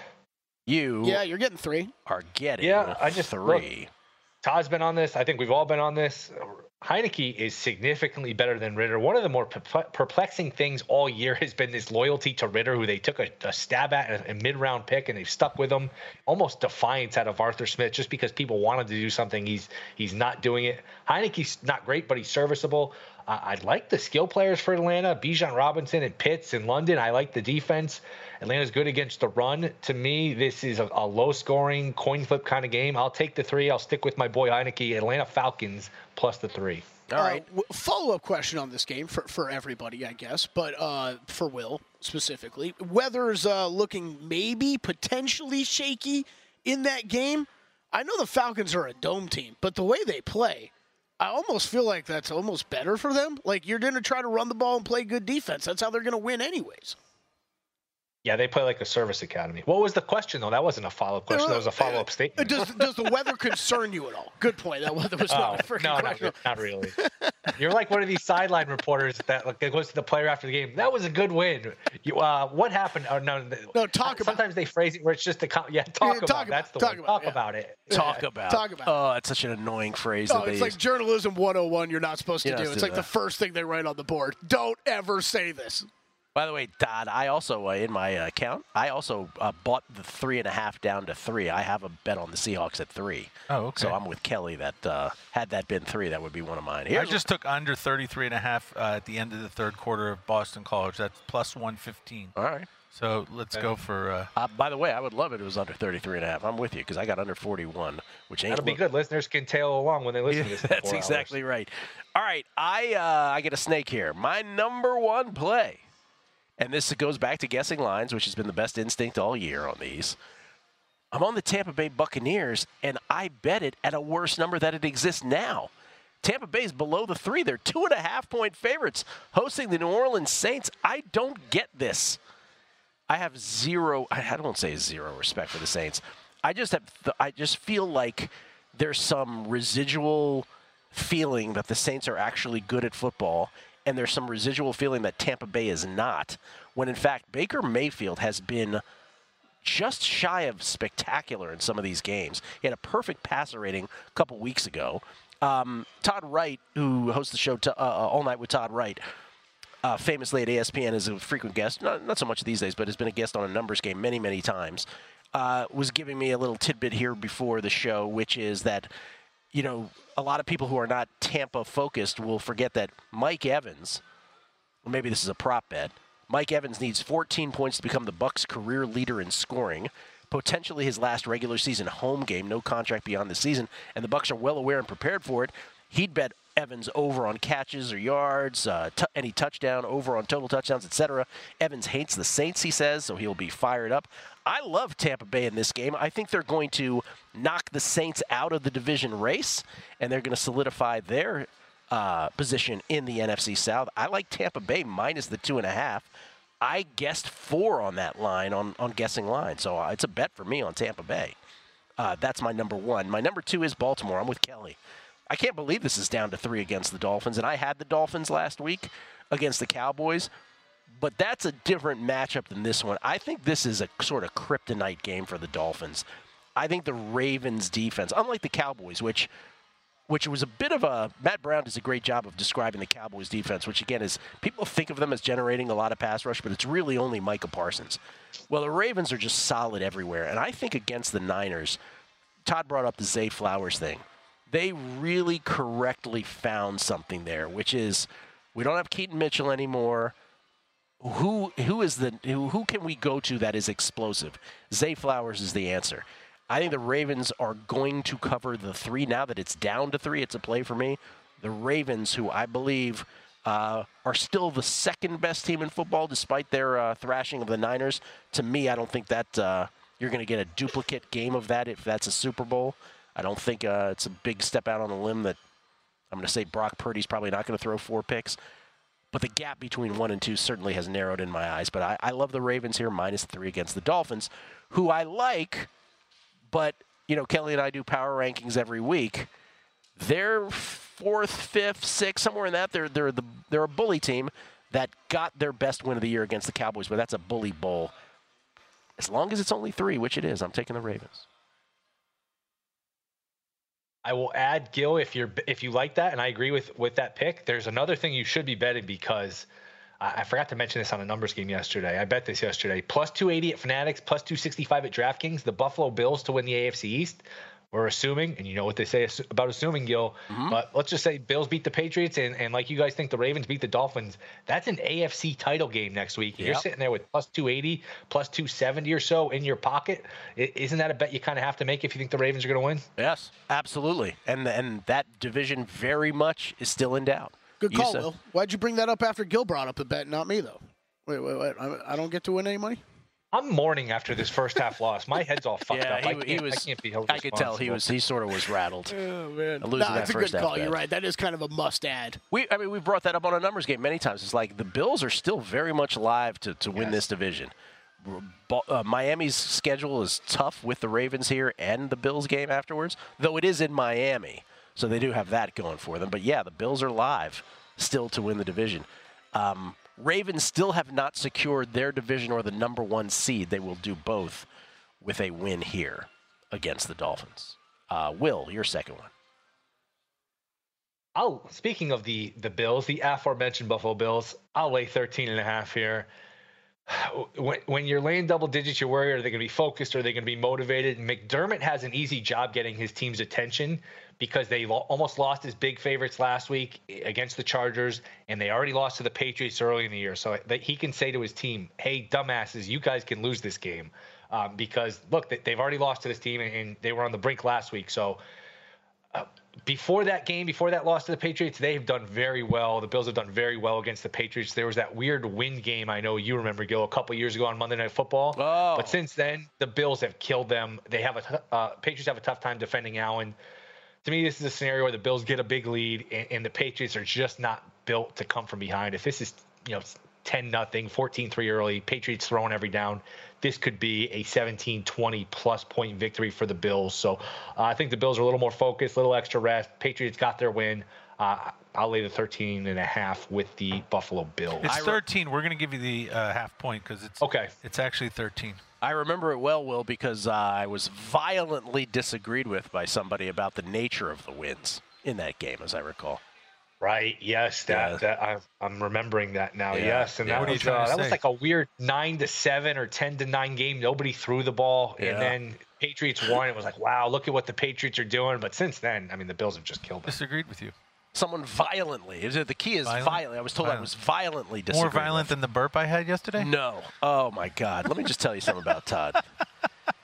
D: You
G: Yeah, you're getting three.
D: are getting
F: Yeah, I just-
D: three.
F: Todd's been on this. I think we've all been on this. Heineke is significantly better than Ritter. One of the more perple- perplexing things all year has been this loyalty to Ritter, who they took a, a stab at a, a mid-round pick, and they've stuck with him. Almost defiance out of Arthur Smith just because people wanted to do something. He's he's not doing it. Heineke's not great, but he's serviceable. Uh, I like the skill players for Atlanta, Bijan Robinson and Pitts in London. I like the defense. Atlanta's good against the run. To me, this is a, a low-scoring, coin flip kind of game. I'll take the three. I'll stick with my boy Heineke. Atlanta Falcons plus the three.
D: All right.
G: Uh, w- follow-up question on this game for, for everybody, I guess, but uh, for Will specifically. Weather's uh, looking maybe potentially shaky in that game. I know the Falcons are a dome team, but the way they play, I almost feel like that's almost better for them. Like, you're going to try to run the ball and play good defense. That's how they're going to win anyways.
F: Yeah, they play like a service academy. What was the question, though? That wasn't a follow-up question. That was a follow-up statement.
G: Does, does the weather concern you at all? Good point. That was, that was
F: Oh,
G: not a freaking
F: no,
G: question.
F: not, not really. You're like one of these sideline reporters that like, goes to the player after the game. That was a good win. You, uh, what happened? Oh, no,
G: No, talk about
F: Sometimes they phrase it where it's just a com- yeah. Talk
G: Yeah,
F: about.
G: talk
F: That's the
G: about-
F: word.
G: talk
F: Talk
G: about,
F: about,
G: yeah.
F: it.
D: Talk about.
G: Talk about.
D: Oh, that's such an annoying phrase
G: Oh,
D: that they
G: it's like
D: use.
G: journalism one oh one you're not supposed to
D: You're not
G: do. It's
D: supposed to
G: like
D: do
G: the
D: that.
G: first thing they write on the board. Don't ever say this.
D: By the way, Todd, I also, uh, in my uh, account, I also uh, bought the three and a half down to three. I have a bet on the Seahawks at three.
E: Oh, okay.
D: So I'm with Kelly that uh, had that been three, that would be one of mine.
E: I
D: Here's
E: just took under thirty-three and a half uh, at the end of the third quarter of Boston College. That's plus one fifteen.
D: All right.
E: So let's go for. Uh,
D: Uh, by the way, I would love it if it was under thirty-three and a half. I'm with you because I got under forty-one, which ain't
F: That'll be
D: look-
F: good. Listeners can tail along when they listen to this. in
D: That's
F: four
D: exactly
F: hours.
D: right. All right, I uh, I get a snake here. My number one play, and this goes back to guessing lines, which has been the best instinct all year on these. I'm on the Tampa Bay Buccaneers, and I bet it at a worse number than it exists now. Tampa Bay's below the three. They're two and a half point favorites hosting the New Orleans Saints. I don't get this. I have zero, I don't say zero respect for the Saints. I just have, I just feel like there's some residual feeling that the Saints are actually good at football, and there's some residual feeling that Tampa Bay is not, when in fact Baker Mayfield has been just shy of spectacular in some of these games. He had a perfect passer rating a couple weeks ago. Um, Todd Wright, who hosts the show t- uh, All Night with Todd Wright, Uh, famously at E S P N is a frequent guest, not, not so much these days, but has been a guest on a numbers game many, many times, uh, was giving me a little tidbit here before the show, which is that, you know, a lot of people who are not Tampa-focused will forget that Mike Evans, or maybe this is a prop bet, Mike Evans needs fourteen points to become the Bucs' career leader in scoring, potentially his last regular season home game, no contract beyond the season, and the Bucs are well aware and prepared for it. He'd bet Evans over on catches or yards, uh, t- any touchdown, over on total touchdowns, et cetera. Evans hates the Saints, he says, so he'll be fired up. I love Tampa Bay in this game. I think they're going to knock the Saints out of the division race, and they're going to solidify their uh, position in the N F C South. I like Tampa Bay minus the two and a half. I guessed four on that line on, on guessing line, so uh, it's a bet for me on Tampa Bay. Uh, that's my number one. My number two is Baltimore. I'm with Kelly. I can't believe this is down to three against the Dolphins, and I had the Dolphins last week against the Cowboys, but that's a different matchup than this one. I think this is a sort of kryptonite game for the Dolphins. I think the Ravens' defense, unlike the Cowboys, which which was a bit of a – Matt Brown does a great job of describing the Cowboys' defense, which, again, is people think of them as generating a lot of pass rush, but it's really only Micah Parsons. Well, the Ravens are just solid everywhere, and I think against the Niners, Todd brought up the Zay Flowers thing. They really correctly found something there, which is we don't have Keaton Mitchell anymore. Who who is the who, who can we go to that is explosive? Zay Flowers is the answer. I think the Ravens are going to cover the three now that it's down to three. It's a play for me. The Ravens, who I believe uh, are still the second best team in football, despite their uh, thrashing of the Niners. To me, I don't think that uh, you're going to get a duplicate game of that if that's a Super Bowl. I don't think uh, it's a big step out on a limb that I'm going to say Brock Purdy's probably not going to throw four picks. But the gap between one and two certainly has narrowed in my eyes. But I, I love the Ravens here, minus three against the Dolphins, who I like. But, you know, Kelly and I do power rankings every week. They're fourth, fifth, sixth, somewhere in that. They're, they're, the, they're a bully team that got their best win of the year against the Cowboys. But that's a bully bowl. As long as it's only three, which it is, I'm taking the Ravens.
F: I will add, Gil, if you're if you like that, and I agree with with that pick. There's another thing you should be betting because I, I forgot to mention this on a numbers game yesterday. I bet this yesterday. Plus two eighty at Fanatics, plus two sixty-five at DraftKings. The Buffalo Bills to win the A F C East. We're assuming, and you know what they say about assuming, Gil. Mm-hmm. But let's just say Bills beat the Patriots, and, and like you guys think the Ravens beat the Dolphins. That's an A F C title game next week. Yep. You're sitting there with plus two eighty, plus two seventy or so in your pocket. Isn't that a bet you kind of have to make if you think the Ravens are going to win?
D: Yes, absolutely. And and that division very much is still in doubt.
G: Good
D: You
G: call,
D: said-
G: Will. Why'd you bring that up after Gil brought up the bet, not me, though? Wait, wait, wait. I I don't get to win any money?
F: I'm mourning after this first half loss. My head's all fucked
D: Yeah,
F: up.
D: he,
F: I can't,
D: he was.
F: I can't be held
D: I could tell he was. He sort of was rattled.
G: Oh, man.
D: Losing
G: No,
D: that
G: it's a
D: first
G: good
D: half
G: call. You're
D: bet.
G: right. That is kind of a must-add.
D: We, I mean, we brought that up on a numbers game many times. It's like the Bills are still very much live to, to win
F: Yes.
D: this division. Uh, Miami's schedule is tough with the Ravens here and the Bills game afterwards, though it is in Miami, so they do have that going for them. But yeah, the Bills are live still to win the division. Um, Ravens still have not secured their division or the number one seed. They will do both with a win here against the Dolphins. Uh, Will, your second one.
F: Oh, speaking of the the Bills, the aforementioned Buffalo Bills, I'll lay thirteen and a half here. When, when you're laying double digits, you're worried, are they going to be focused? Are they going to be motivated? McDermott has an easy job getting his team's attention because they lo- almost lost his big favorites last week against the Chargers, and they already lost to the Patriots early in the year. So that he can say to his team, hey, dumbasses, you guys can lose this game. Um, because, look, they, they've already lost to this team, and, and they were on the brink last week. So uh, before that game, before that loss to the Patriots, they've done very well. The Bills have done very well against the Patriots. There was that weird wind game, I know you remember, Gil, a couple years ago on Monday Night Football.
D: Oh.
F: But since then, the Bills have killed them. They have a uh, Patriots have a tough time defending Allen. To me, this is a scenario where the Bills get a big lead, and, and the Patriots are just not built to come from behind. If this is, you know, ten nothing, fourteen three early, Patriots throwing every down, this could be a seventeen twenty plus point victory for the Bills. So uh, I think the Bills are a little more focused, a little extra rest. Patriots got their win. Uh, I'll lay the thirteen and a half with the Buffalo Bills.
E: It's thirteen. We're going to give you the uh, half point because it's
F: okay.
E: It's actually thirteen.
D: I remember it well, Will, because uh, I was violently disagreed with by somebody about the nature of the wins in that game, as I recall.
F: Right. Yes. That.
D: Yeah.
F: that I, I'm remembering that now.
D: Yeah.
F: Yes. And
D: Yeah.
F: that
D: What are you
F: was
D: trying
F: uh,
D: to
F: that was
D: say?
F: like a weird nine to seven or ten to nine game. Nobody threw the ball,
D: Yeah.
F: and then Patriots won. It was like, wow, look at what the Patriots are doing. But since then, I mean, the Bills have just killed them.
E: Disagreed with you.
D: Someone violently. The key is
E: Violent?
D: violent. I was told
E: Violent.
D: I was violently disagreed
E: More violent
D: with.
E: than the burp I had yesterday?
D: No. Oh, my God. Let me just tell you something about Todd.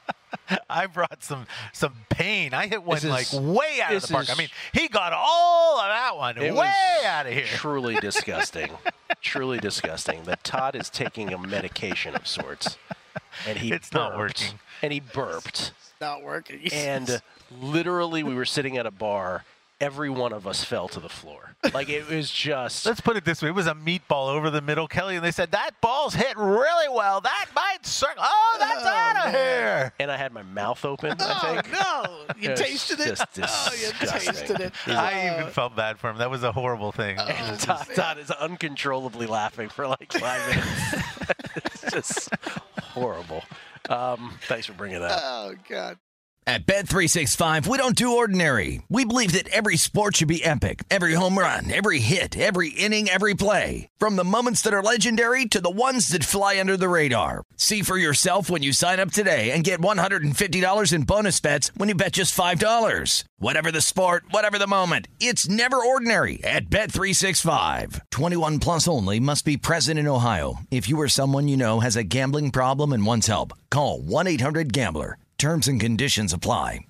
E: I brought some some pain. I hit one
D: This
E: like
D: is-
E: way out of
D: this
E: the park.
D: is-
E: I mean, he got all of that one
D: It
E: way
D: was
E: out of here.
D: Truly disgusting. Truly disgusting. That Todd is taking a medication of sorts, and he
E: It's
D: burped,
E: not working.
D: And he burped.
G: Not working.
D: And literally, we were sitting at a bar. Every one of us fell to the floor. Like, it was just...
E: Let's put it this way. It was a meatball over the middle, Kelly, and they said, that ball's hit really well. That might circle. Oh, that's
G: Oh,
E: out of here.
D: And I had my mouth open, I
G: Oh,
D: think.
G: no. You
D: It was
G: tasted it?
D: just
G: Oh, you
D: disgusting.
G: tasted it.
E: I
G: Uh,
E: even felt bad for him. That was a horrible thing.
D: And Todd, Todd is uncontrollably laughing for like five minutes. It's just horrible. Um, thanks for bringing that up.
G: Oh, God.
A: At Bet three sixty-five, we don't do ordinary. We believe that every sport should be epic. Every home run, every hit, every inning, every play. From the moments that are legendary to the ones that fly under the radar. See for yourself when you sign up today and get one hundred fifty dollars in bonus bets when you bet just five dollars. Whatever the sport, whatever the moment, it's never ordinary at Bet three sixty-five. twenty-one plus only. Must be present in Ohio. If you or someone you know has a gambling problem and wants help, call one eight hundred gambler. Terms and conditions apply.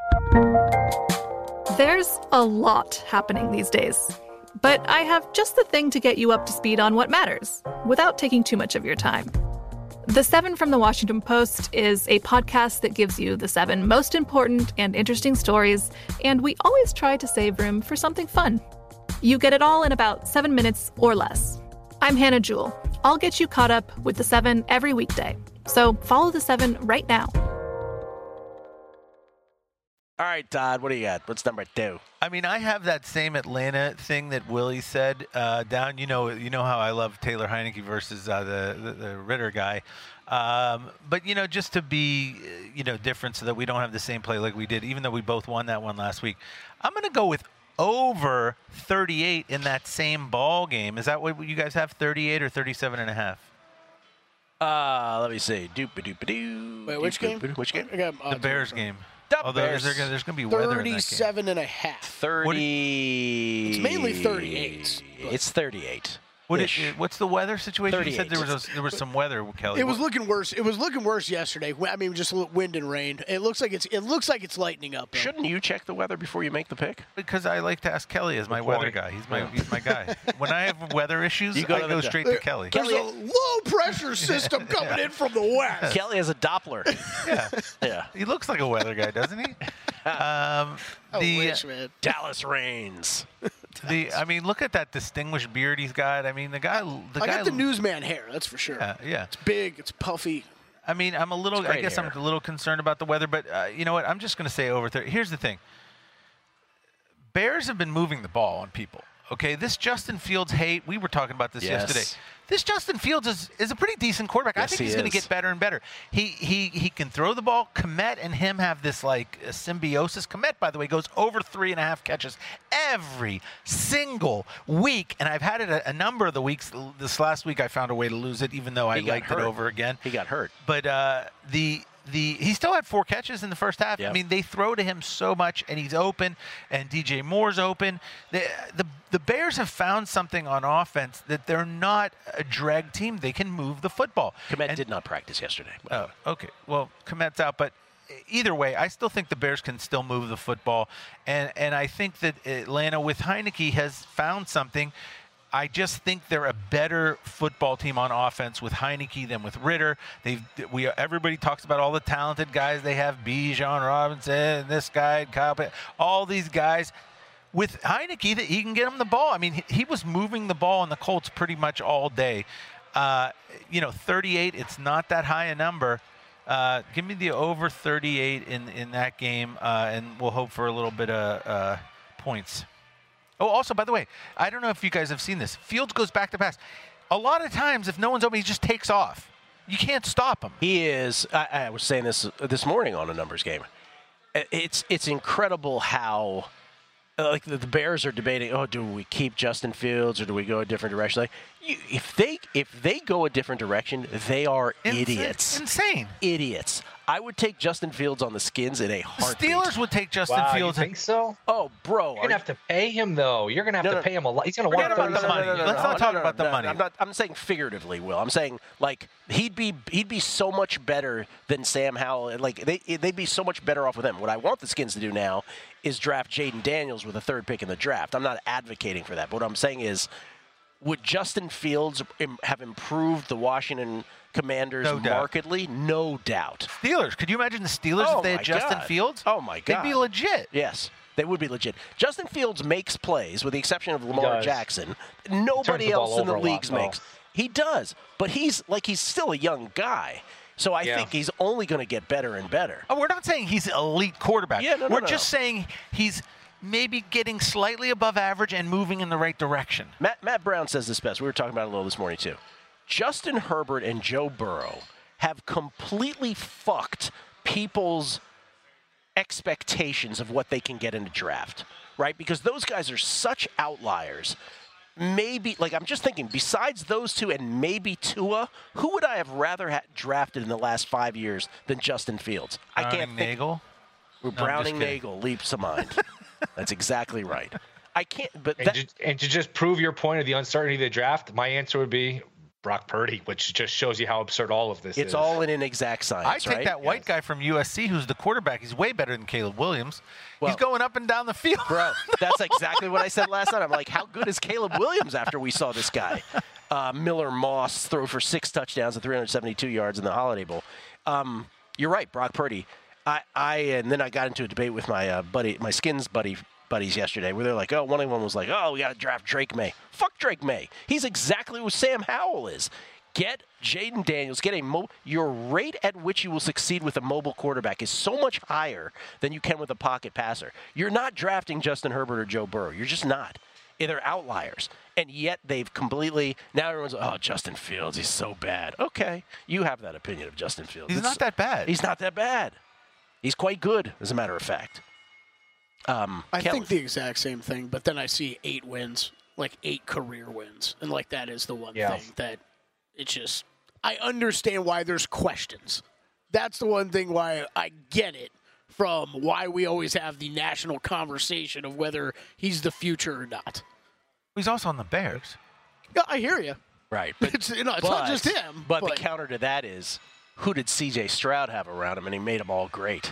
L: There's a lot happening these days, but I have just the thing to get you up to speed on what matters without taking too much of your time. The Seven from the Washington Post is a podcast that gives you the seven most important and interesting stories, and we always try to save room for something fun. You get it all in about seven minutes or less. I'm Hannah Jewell. I'll get you caught up with the Seven every weekday. So follow the Seven right now.
D: All right, Todd, what do you got? What's number two?
E: I mean, I have that same Atlanta thing that Willie said uh, down. You know, you know how I love Taylor Heineke versus uh, the, the the Ritter guy. Um, but you know, just to be you know different, so that we don't have the same play like we did, even though we both won that one last week. I'm going to go with over thirty-eight in that same ball game. Is that what you guys have? thirty-eight or thirty-seven and a half?
D: Uh, let me see. Doop a doop a doo.
G: Wait, which game?
D: Which game?
G: I got
E: The
G: odds
E: Bears
G: on.
E: game.
D: The
E: Although
D: Bears.
E: is there gonna, there's going to be weather in that game.
G: thirty-seven and a half.
D: thirty.
G: It's mainly thirty-eight, but-
D: It's thirty-eight.
E: What
D: Ish.
E: is, what's the weather situation? You said there was
D: thirty-eight.
E: a, there was some weather, Kelly.
G: It was
E: What-
G: looking worse. It was looking worse yesterday. I mean, just a little wind and rain. It looks like it's. It looks like it's lightening up. though.
D: Shouldn't you check the weather before you make the pick?
E: Because I like to ask Kelly as my
D: Good
E: weather
D: point.
E: guy. He's my
D: Yeah.
E: he's my guy. When I have weather issues,
D: You go
E: I
D: to
E: go
D: the-
E: straight to Kelly.
G: There's a low pressure system coming in from the west.
D: Kelly has a Doppler.
E: Yeah,
D: Yeah.
E: he looks like a weather guy, doesn't he? Um,
G: I
E: the
G: wish, man.
D: Dallas Reigns.
E: the I mean, look at that distinguished beard he's got. I mean, the guy the
G: I
E: guy
G: got the newsman hair. That's for sure.
E: Yeah, yeah.
G: It's big. It's puffy.
E: I mean, I'm a little.
D: It's
E: I
D: great
E: guess
D: hair.
E: I'm a little concerned about the weather, but uh, you know what? I'm just going to say over thirty. Here's the thing. Bears have been moving the ball on people. Okay, this Justin Fields hate. We were talking about this
D: Yes.
E: yesterday. This Justin Fields is, is a pretty decent quarterback. I
D: Yes,
E: think
D: he
E: he's going to
D: is.
E: get better and better. He he he can throw the ball. Komet and him have this like a symbiosis. Komet, by the way, goes over three and a half catches every single week, and I've had it a, a number of the weeks. This last week, I found a way to lose it, even though I
D: He got
E: liked it
D: hurt.
E: over again.
D: He got hurt.
E: But uh, the the he still had four catches in the first half.
D: Yep.
E: I mean, they throw to him so much, and he's open, and D J Moore's open. The, the the Bears have found something on offense that they're not a drag team. They can move the football.
D: Komet
E: And-
D: did not practice yesterday.
E: Oh, okay. Well, Komet's out, but either way, I still think the Bears can still move the football, and and I think that Atlanta with Heineke has found something. I just think they're a better football team on offense with Heineke than with Ritter. They've we everybody talks about all the talented guys they have, Bijan Robinson, this guy, Kyle, Pitt, all these guys. With Heineke, that he can get him the ball. I mean, he, he was moving the ball in the Colts pretty much all day. Uh, you know, thirty-eight. It's not that high a number. Uh, give me the over thirty-eight in in that game, uh, and we'll hope for a little bit of uh, points. Oh, also, by the way, I don't know if you guys have seen this. Fields goes back to pass. A lot of times, if no one's open, he just takes off. You can't stop him.
D: He is. I, I was saying this this morning on a numbers game. It's it's incredible how, uh, like the, the Bears are debating. Oh, do we keep Justin Fields or do we go a different direction? Like, you, if they if they go a different direction, they are
E: Insane-
D: idiots.
E: Insane.
D: Idiots. I would take Justin Fields on the Skins in a heartbeat.
E: Steelers would take Justin
F: wow,
E: Fields.
F: You think so?
D: Oh, bro.
F: You're going to have to pay him, though. You're going to have
D: No,
F: to
D: no.
F: pay him a lot. He's going to
D: Forget
F: want
D: about
F: thirty
D: the
E: money.
F: money.
E: Let's not talk about the money.
D: I'm not. I'm saying figuratively, Will. I'm saying like he'd be he'd be so much better than Sam Howell. Like they they'd be so much better off with him. What I want the Skins to do now is draft Jaden Daniels with a third pick in the draft. I'm not advocating for that. But what I'm saying is, would Justin Fields im- have improved the Washington Commanders
E: No doubt.
D: markedly? No doubt.
E: Steelers. Could you imagine the Steelers
D: Oh
E: if they
D: my
E: had Justin
D: God.
E: Fields?
D: Oh my God.
E: They'd be legit.
D: Yes. They would be legit. Justin Fields makes plays, with the exception of Lamar
F: does.
D: Jackson.
F: Turns
D: Nobody
F: the ball
D: else in the
F: over a lot,
D: leagues
F: though.
D: makes. He does, but he's like he's still a young guy. So I
F: Yeah.
D: think he's only going to get better and better.
E: Oh, we're not saying he's an elite quarterback.
D: Yeah, no, no,
E: we're
D: no.
E: just saying he's maybe getting slightly above average and moving in the right direction.
D: Matt, Matt Brown says this best. We were talking about it a little this morning, too. Justin Herbert and Joe Burrow have completely fucked people's expectations of what they can get in a draft, right? Because those guys are such outliers. Maybe, like, I'm just thinking, besides those two and maybe Tua, who would I have rather ha- drafted in the last five years than Justin Fields? I can't
E: Browning
D: think.
E: Nagel? No, I'm
D: Browning
E: just kidding.
D: Nagel leaps to mind. That's exactly right. I can't, but
F: And,
D: that,
F: just, and to just prove your point of the uncertainty of the draft, my answer would be Brock Purdy, which just shows you how absurd all of this
D: it's
F: is.
D: all in an exact science,
E: I take
D: right?
E: that white guy from U S C who's the quarterback. He's way better than Caleb Williams.
D: Well-
E: He's going up and down the field.
D: Bro, that's exactly what I said last night. I'm like, how good is Caleb Williams after we saw this guy? Uh, Miller Moss throw for six touchdowns and three hundred seventy-two yards in the Holiday Bowl. Um, you're right, Brock Purdy. I, I and then I got into a debate with my uh, buddy, my Skins buddy buddies yesterday, where they're like, oh, one of them was like, oh, we got to draft Drake May. Fuck Drake May. He's exactly what Sam Howell is. Get Jaden Daniels. Get a mo- your rate at which you will succeed with a mobile quarterback is so much higher than you can with a pocket passer. You're not drafting Justin Herbert or Joe Burrow. You're just not. They're outliers. And yet they've completely – now everyone's like, oh, Justin Fields, he's so bad. Okay. You have that opinion of Justin Fields.
E: He's
D: It's-
E: not that bad.
D: He's not that bad. He's quite good, as a matter of fact. Um,
G: I
D: Kelly.
G: think the exact same thing, but then I see eight wins, like eight career wins. And, like, that is the one
F: Yeah.
G: thing that it's just – I understand why there's questions. That's the one thing why I get it from why we always have the national conversation of whether he's the future or not.
E: He's also on the Bears.
G: Yeah, I hear you.
D: Right. But,
G: It's, you know, it's not
D: but-
G: just him.
D: But, the counter to that is, who did C J Stroud have around him, and he made them all great.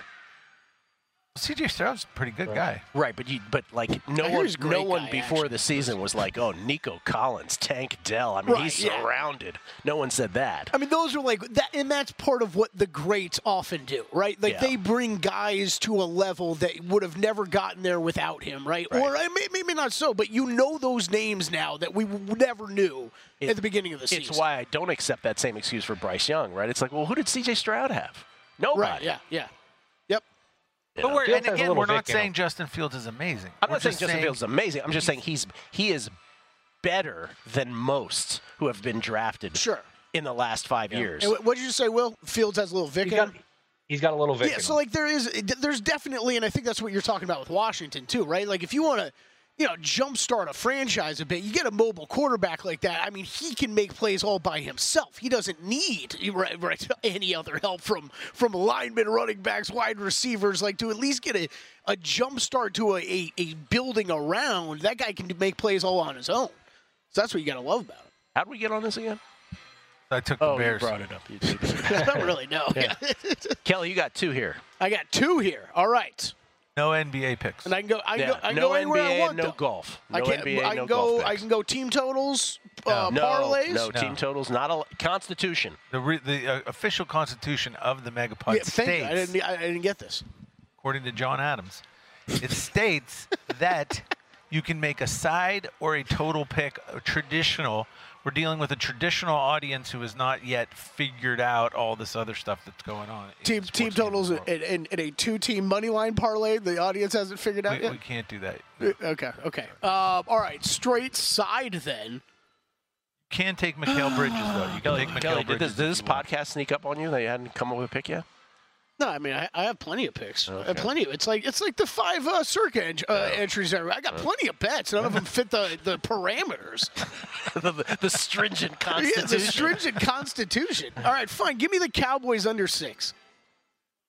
E: C J Stroud's a pretty good guy.
D: Right, but you, but like no
G: I hear
D: one,
G: he's a great
D: no one
G: guy,
D: before
G: actually.
D: the season was like, oh, Nico Collins, Tank Dell. I mean,
G: Right,
D: he's
G: yeah.
D: surrounded. No one said that.
G: I mean, those are like that, and that's part of what the greats often do, right? Like
D: Yeah.
G: they bring guys to a level that would have never gotten there without him, right?
D: Right.
G: Or I may, maybe not so, but you know those names now that we w- never knew
D: It-
G: at the beginning of the
D: It's
G: season.
D: why I don't accept that same excuse for Bryce Young, right? It's like, well, who did C J Stroud have? Nobody.
G: Right? Yeah. Yeah. Yep.
D: You
E: But
D: know?
E: we're,
F: Fields
E: and
F: has a
E: again,
F: little
E: we're not
F: Vic in
E: saying
F: him.
E: Justin Fields is amazing.
D: I'm
E: We're
D: not saying
E: just
D: Justin Fields is amazing. I'm just saying he's he is better than most who have been drafted
G: Sure.
D: in the last five years.
G: And what did you say, Will? Fields has a little Vic
F: He's
G: in
F: got,
G: him?
F: he's got a little Vic
G: Yeah,
F: in
G: so
F: him.
G: like there is, there's definitely, and I think that's what you're talking about with Washington too, right? Like if you want to, you know, jumpstart a franchise a bit, you get a mobile quarterback like that. I mean, he can make plays all by himself. He doesn't need right, right, any other help from from linemen, running backs, wide receivers. Like to at least get a a jump start to a, a, a building around. That guy can make plays all on his own. So that's what you got to love about him.
D: How did we get on this again?
E: I took the
D: Oh,
E: Bears.
D: you brought it up. You did.
G: I don't really know.
D: Yeah. Kelly, you got two here.
G: I got two here. All right.
E: No N B A picks.
G: And I can go. I can
D: Yeah,
G: go. I can
D: no
G: go anywhere
D: N B A
G: I want.
D: and no
G: though.
D: golf.
G: I
D: No
G: can.
D: N B A,
G: I can
D: no
G: go.
D: golf
G: I
D: picks.
G: can go team totals, uh,
D: No,
G: parlays.
D: no,
E: No.
D: team totals, not a Constitution.
E: The, re, the uh, official constitution of the Megapod
G: Yeah, thank you.
E: states,
G: I didn't. I didn't get this.
E: according to John Adams, it states that you can make a side or a total pick, a traditional. We're dealing with a traditional audience who has not yet figured out all this other stuff that's going on. in
G: Team
E: the
G: team
E: sports
G: totals
E: world.
G: in, in, in a two team money line parlay. The audience hasn't figured out
E: We,
G: yet.
E: we can't do that.
G: Uh, Okay. Okay. Um, all right. Straight side then.
E: Can take Mikhail Bridges though. You can
D: Kelly,
E: take Mikhail
D: Kelly did
E: Bridges.
D: this, did
E: if
D: this
E: you want.
D: podcast sneak up on you that you hadn't come up with a pick yet?
G: No, I mean I, I have plenty of picks. I have
D: Okay.
G: plenty of. It's like it's like the five uh, circa en- uh, entries. There. I got plenty of bets. None of them fit the, the parameters.
D: the, the, the stringent
G: Yeah,
D: constitution.
G: the stringent constitution. All right, fine. Give me the Cowboys under six.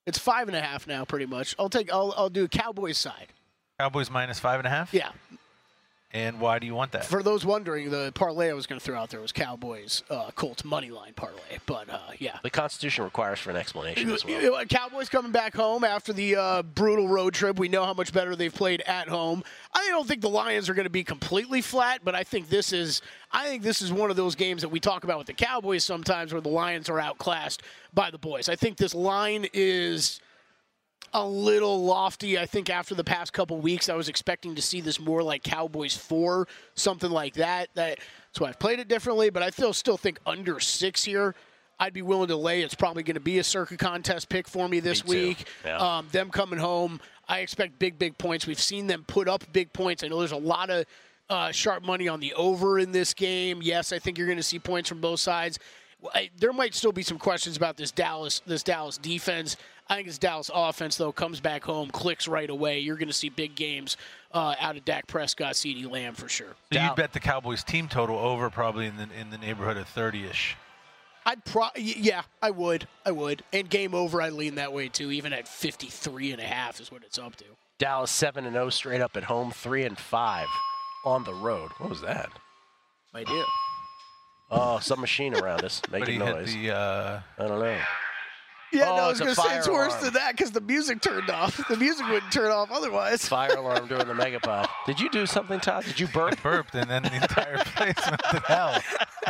G: It's five and a half now, pretty much. I'll take. I'll. I'll do Cowboys side.
E: Cowboys minus five and a half.
G: Yeah.
E: And why do you want that?
G: For those wondering, the parlay I was going to throw out there was Cowboys uh, Colts money line parlay. But uh, yeah,
D: the Constitution requires for an explanation as well.
G: Cowboys coming back home after the uh, brutal road trip. We know how much better they've played at home. I don't think the Lions are going to be completely flat, but I think this is. I think this is one of those games that we talk about with the Cowboys sometimes, where the Lions are outclassed by the boys. I think this line is a little lofty. I think after the past couple weeks, I was expecting to see this more like Cowboys four, something like that. That that's why I've played it differently, but I still still think under six here. I'd be willing to lay. It's probably going to be a circuit contest pick for me this
D: me
G: week.
D: Yeah.
G: Um, them coming home, I expect big, big points. We've seen them put up big points. I know there's a lot of uh, sharp money on the over in this game. Yes, I think you're going to see points from both sides. I, there might still be some questions about this Dallas this Dallas defense. I think this Dallas offense, though, comes back home, clicks right away. You're going to see big games uh, out of Dak Prescott, CeeDee Lamb for sure.
E: So you bet the Cowboys team total over probably in the in the neighborhood of thirty-ish.
G: I'd pro yeah, I would. I would. And game over, I lean that way too, even at fifty-three and a half is what it's up to.
D: Dallas seven and oh straight up at home, three and five on the road. What was that?
G: I do.
D: Oh, some machine around us making
E: but he
D: noise.
E: Hit the, uh...
D: I don't know.
G: Yeah,
D: oh,
G: no, I was going to say it's worse
D: alarm.
G: than that because the music turned off. The music wouldn't turn off otherwise.
D: Fire alarm during the Megapod. Did you do something, Todd? Did you burp?
E: I burped, and then the entire place went to hell.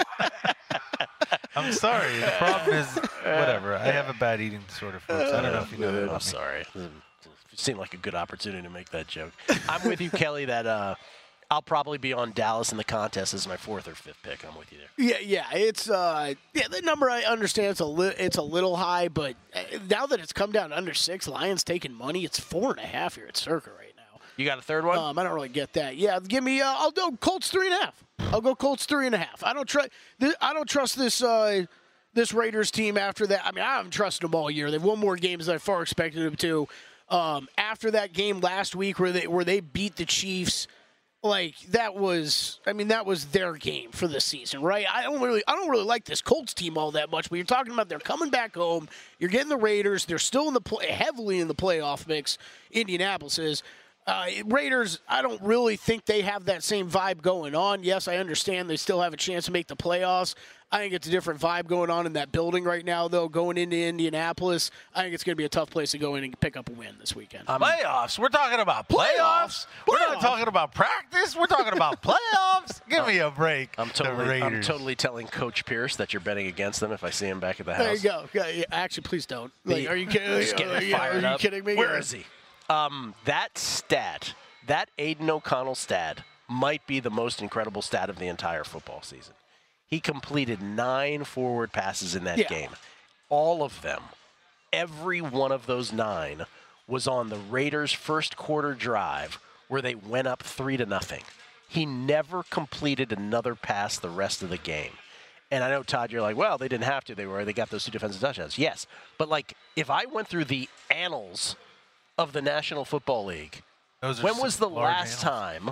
E: I'm sorry. The problem is, whatever. I have a bad eating disorder, folks. I don't know if you know that.
D: I'm sorry. It seemed like a good opportunity to make that joke. I'm with you, Kelly, that uh, I'll probably be on Dallas in the contest as my fourth or fifth pick. I'm with you there.
G: Yeah, yeah, it's uh, yeah, the number I understand it's a li- it's a little high, but now that it's come down to under six, Lions taking money. It's four and a half here at Circa right now.
D: You got a third one?
G: Um, I don't really get that. Yeah, give me. Uh, I'll do Colts three and a half. I'll go Colts three and a half. I don't trust. I don't trust this uh, this Raiders team after that. I mean, I haven't trusted them all year. They've won more games than I far expected them to. Um, after that game last week where they where they beat the Chiefs. Like that was, I mean, that was their game for the season, right? I don't really, I don't really like this Colts team all that much. But you're talking about they're coming back home. You're getting the Raiders. They're still in the play, heavily in the playoff mix. Indianapolis is. Uh, Raiders, I don't really think they have that same vibe going on. Yes, I understand they still have a chance to make the playoffs. I think it's a different vibe going on in that building right now, though. Going into Indianapolis, I think it's going to be a tough place to go in and pick up a win this weekend.
E: Um, playoffs? We're talking about playoffs?
G: Playoffs?
E: We're not talking about practice? We're talking about playoffs? Give me a break.
D: I'm totally, I'm totally telling Coach Pierce that you're betting against them if I see him back at the house.
G: There you go. Yeah, yeah, actually, please don't. Like,
D: The-
G: are you kidding?
D: Just getting
G: Are you,
D: fired
G: are you
D: up.
G: kidding me?
D: Where
G: Yeah.
D: is he? Um, that stat, that Aiden O'Connell stat, might be the most incredible stat of the entire football season. He completed nine forward passes in that
G: Yeah.
D: game. All of them, every one of those nine, was on the Raiders' first quarter drive where they went up three to nothing. He never completed another pass the rest of the game. And I know, Todd, you're like, well, they didn't have to. They were. They got those two defensive touchdowns. Yes, but like if I went through the annals of the National Football League,
E: Those are
D: when was the
E: some large
D: last time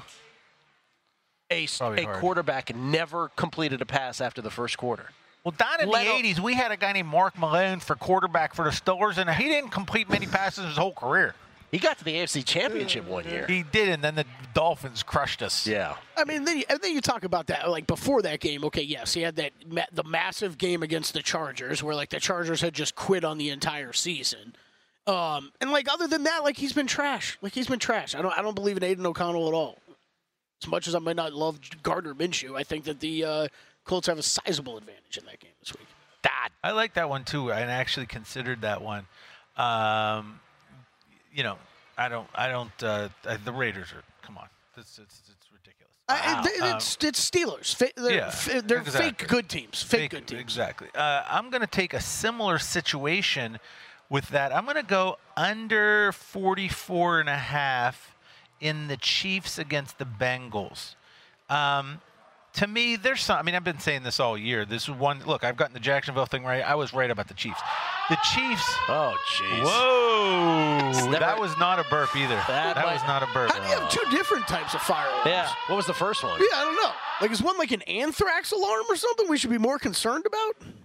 D: a,
E: Probably
D: a
E: hard.
D: quarterback never completed a pass after the first quarter?
E: Well, down in
D: Let
E: the
D: al-
E: eighties, we had a guy named Mark Malone for quarterback for the Steelers, and he didn't complete many passes his whole career.
D: He got to the A F C Championship one year.
E: He did, and then the Dolphins crushed us.
D: Yeah.
G: I mean, then you, and then you talk about that, like before that game. Okay, yes, he had that ma- the massive game against the Chargers, where like the Chargers had just quit on the entire season. Um, and like other than that, like he's been trash. Like he's been trash. I don't, I don't believe in Aiden O'Connell at all. As much as I might not love Gardner Minshew, I think that the uh, Colts have a sizable advantage in that game this week.
D: Dad.
E: I like that one too. I actually considered that one. Um, you know, I don't, I don't. Uh, the Raiders are. Come on, it's it's, it's ridiculous.
G: I, it-
E: Um,
G: it's it's Steelers. Fa- they're
E: yeah,
G: fa- they're
E: exactly.
G: fake good teams. Fake, good teams.
E: Exactly. Uh, I'm going to take a similar situation with that. I'm going to go under forty-four and a half in the Chiefs against the Bengals. Um, to me, there's some. I mean, I've been saying this all year. This is one. Look, I've gotten the Jacksonville thing right. I was right about the Chiefs. The Chiefs.
D: Oh, jeez.
E: Whoa!
D: Never-
E: that was not a burp either.
D: That
E: That,
D: might-
E: was not a burp.
G: How do you have two different types of fire alarms?
D: Yeah. What was the first one?
G: Yeah, I don't know. Like, is one like an anthrax alarm or something we should be more concerned about?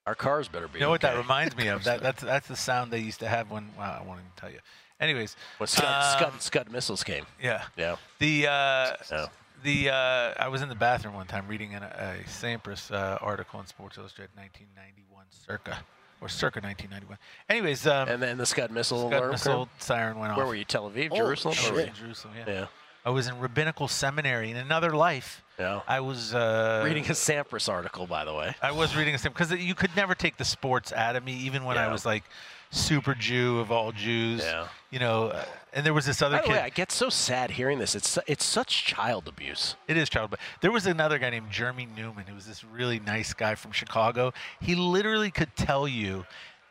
D: Our cars better be.
E: You know what
D: okay.
E: that reminds me of? That that's that's the sound they used to have when. Wow, I won't even tell you. Anyways,
D: when Scud,
E: um,
D: Scud, Scud missiles came.
E: Yeah.
D: Yeah.
E: The uh,
D: no.
E: the uh, I was in the bathroom one time reading an, a Sampras uh, article in Sports Illustrated, nineteen ninety-one, circa. Or circa nineteen ninety-one. Anyways, um,
D: and then the Scud missile
E: Scud
D: alarm
E: missile siren went off.
D: Where were you? Tel Aviv,
G: Oh,
D: Jerusalem?
G: shit.
D: Or were you?
E: Jerusalem, yeah.
D: Yeah.
E: I was in rabbinical seminary in another life.
D: Yeah.
E: I was uh,
D: reading a Sampras article, by the way.
E: I was reading a Sampras because you could never take the sports out of me, even when
D: Yeah.
E: I was like super Jew of all Jews.
D: Yeah.
E: You know, uh, and there was this other
D: By the
E: kid.
D: way, I get so sad hearing this. It's su- it's such child abuse.
E: It is child, but there was another guy named Jeremy Newman who was this really nice guy from Chicago. He literally could tell you.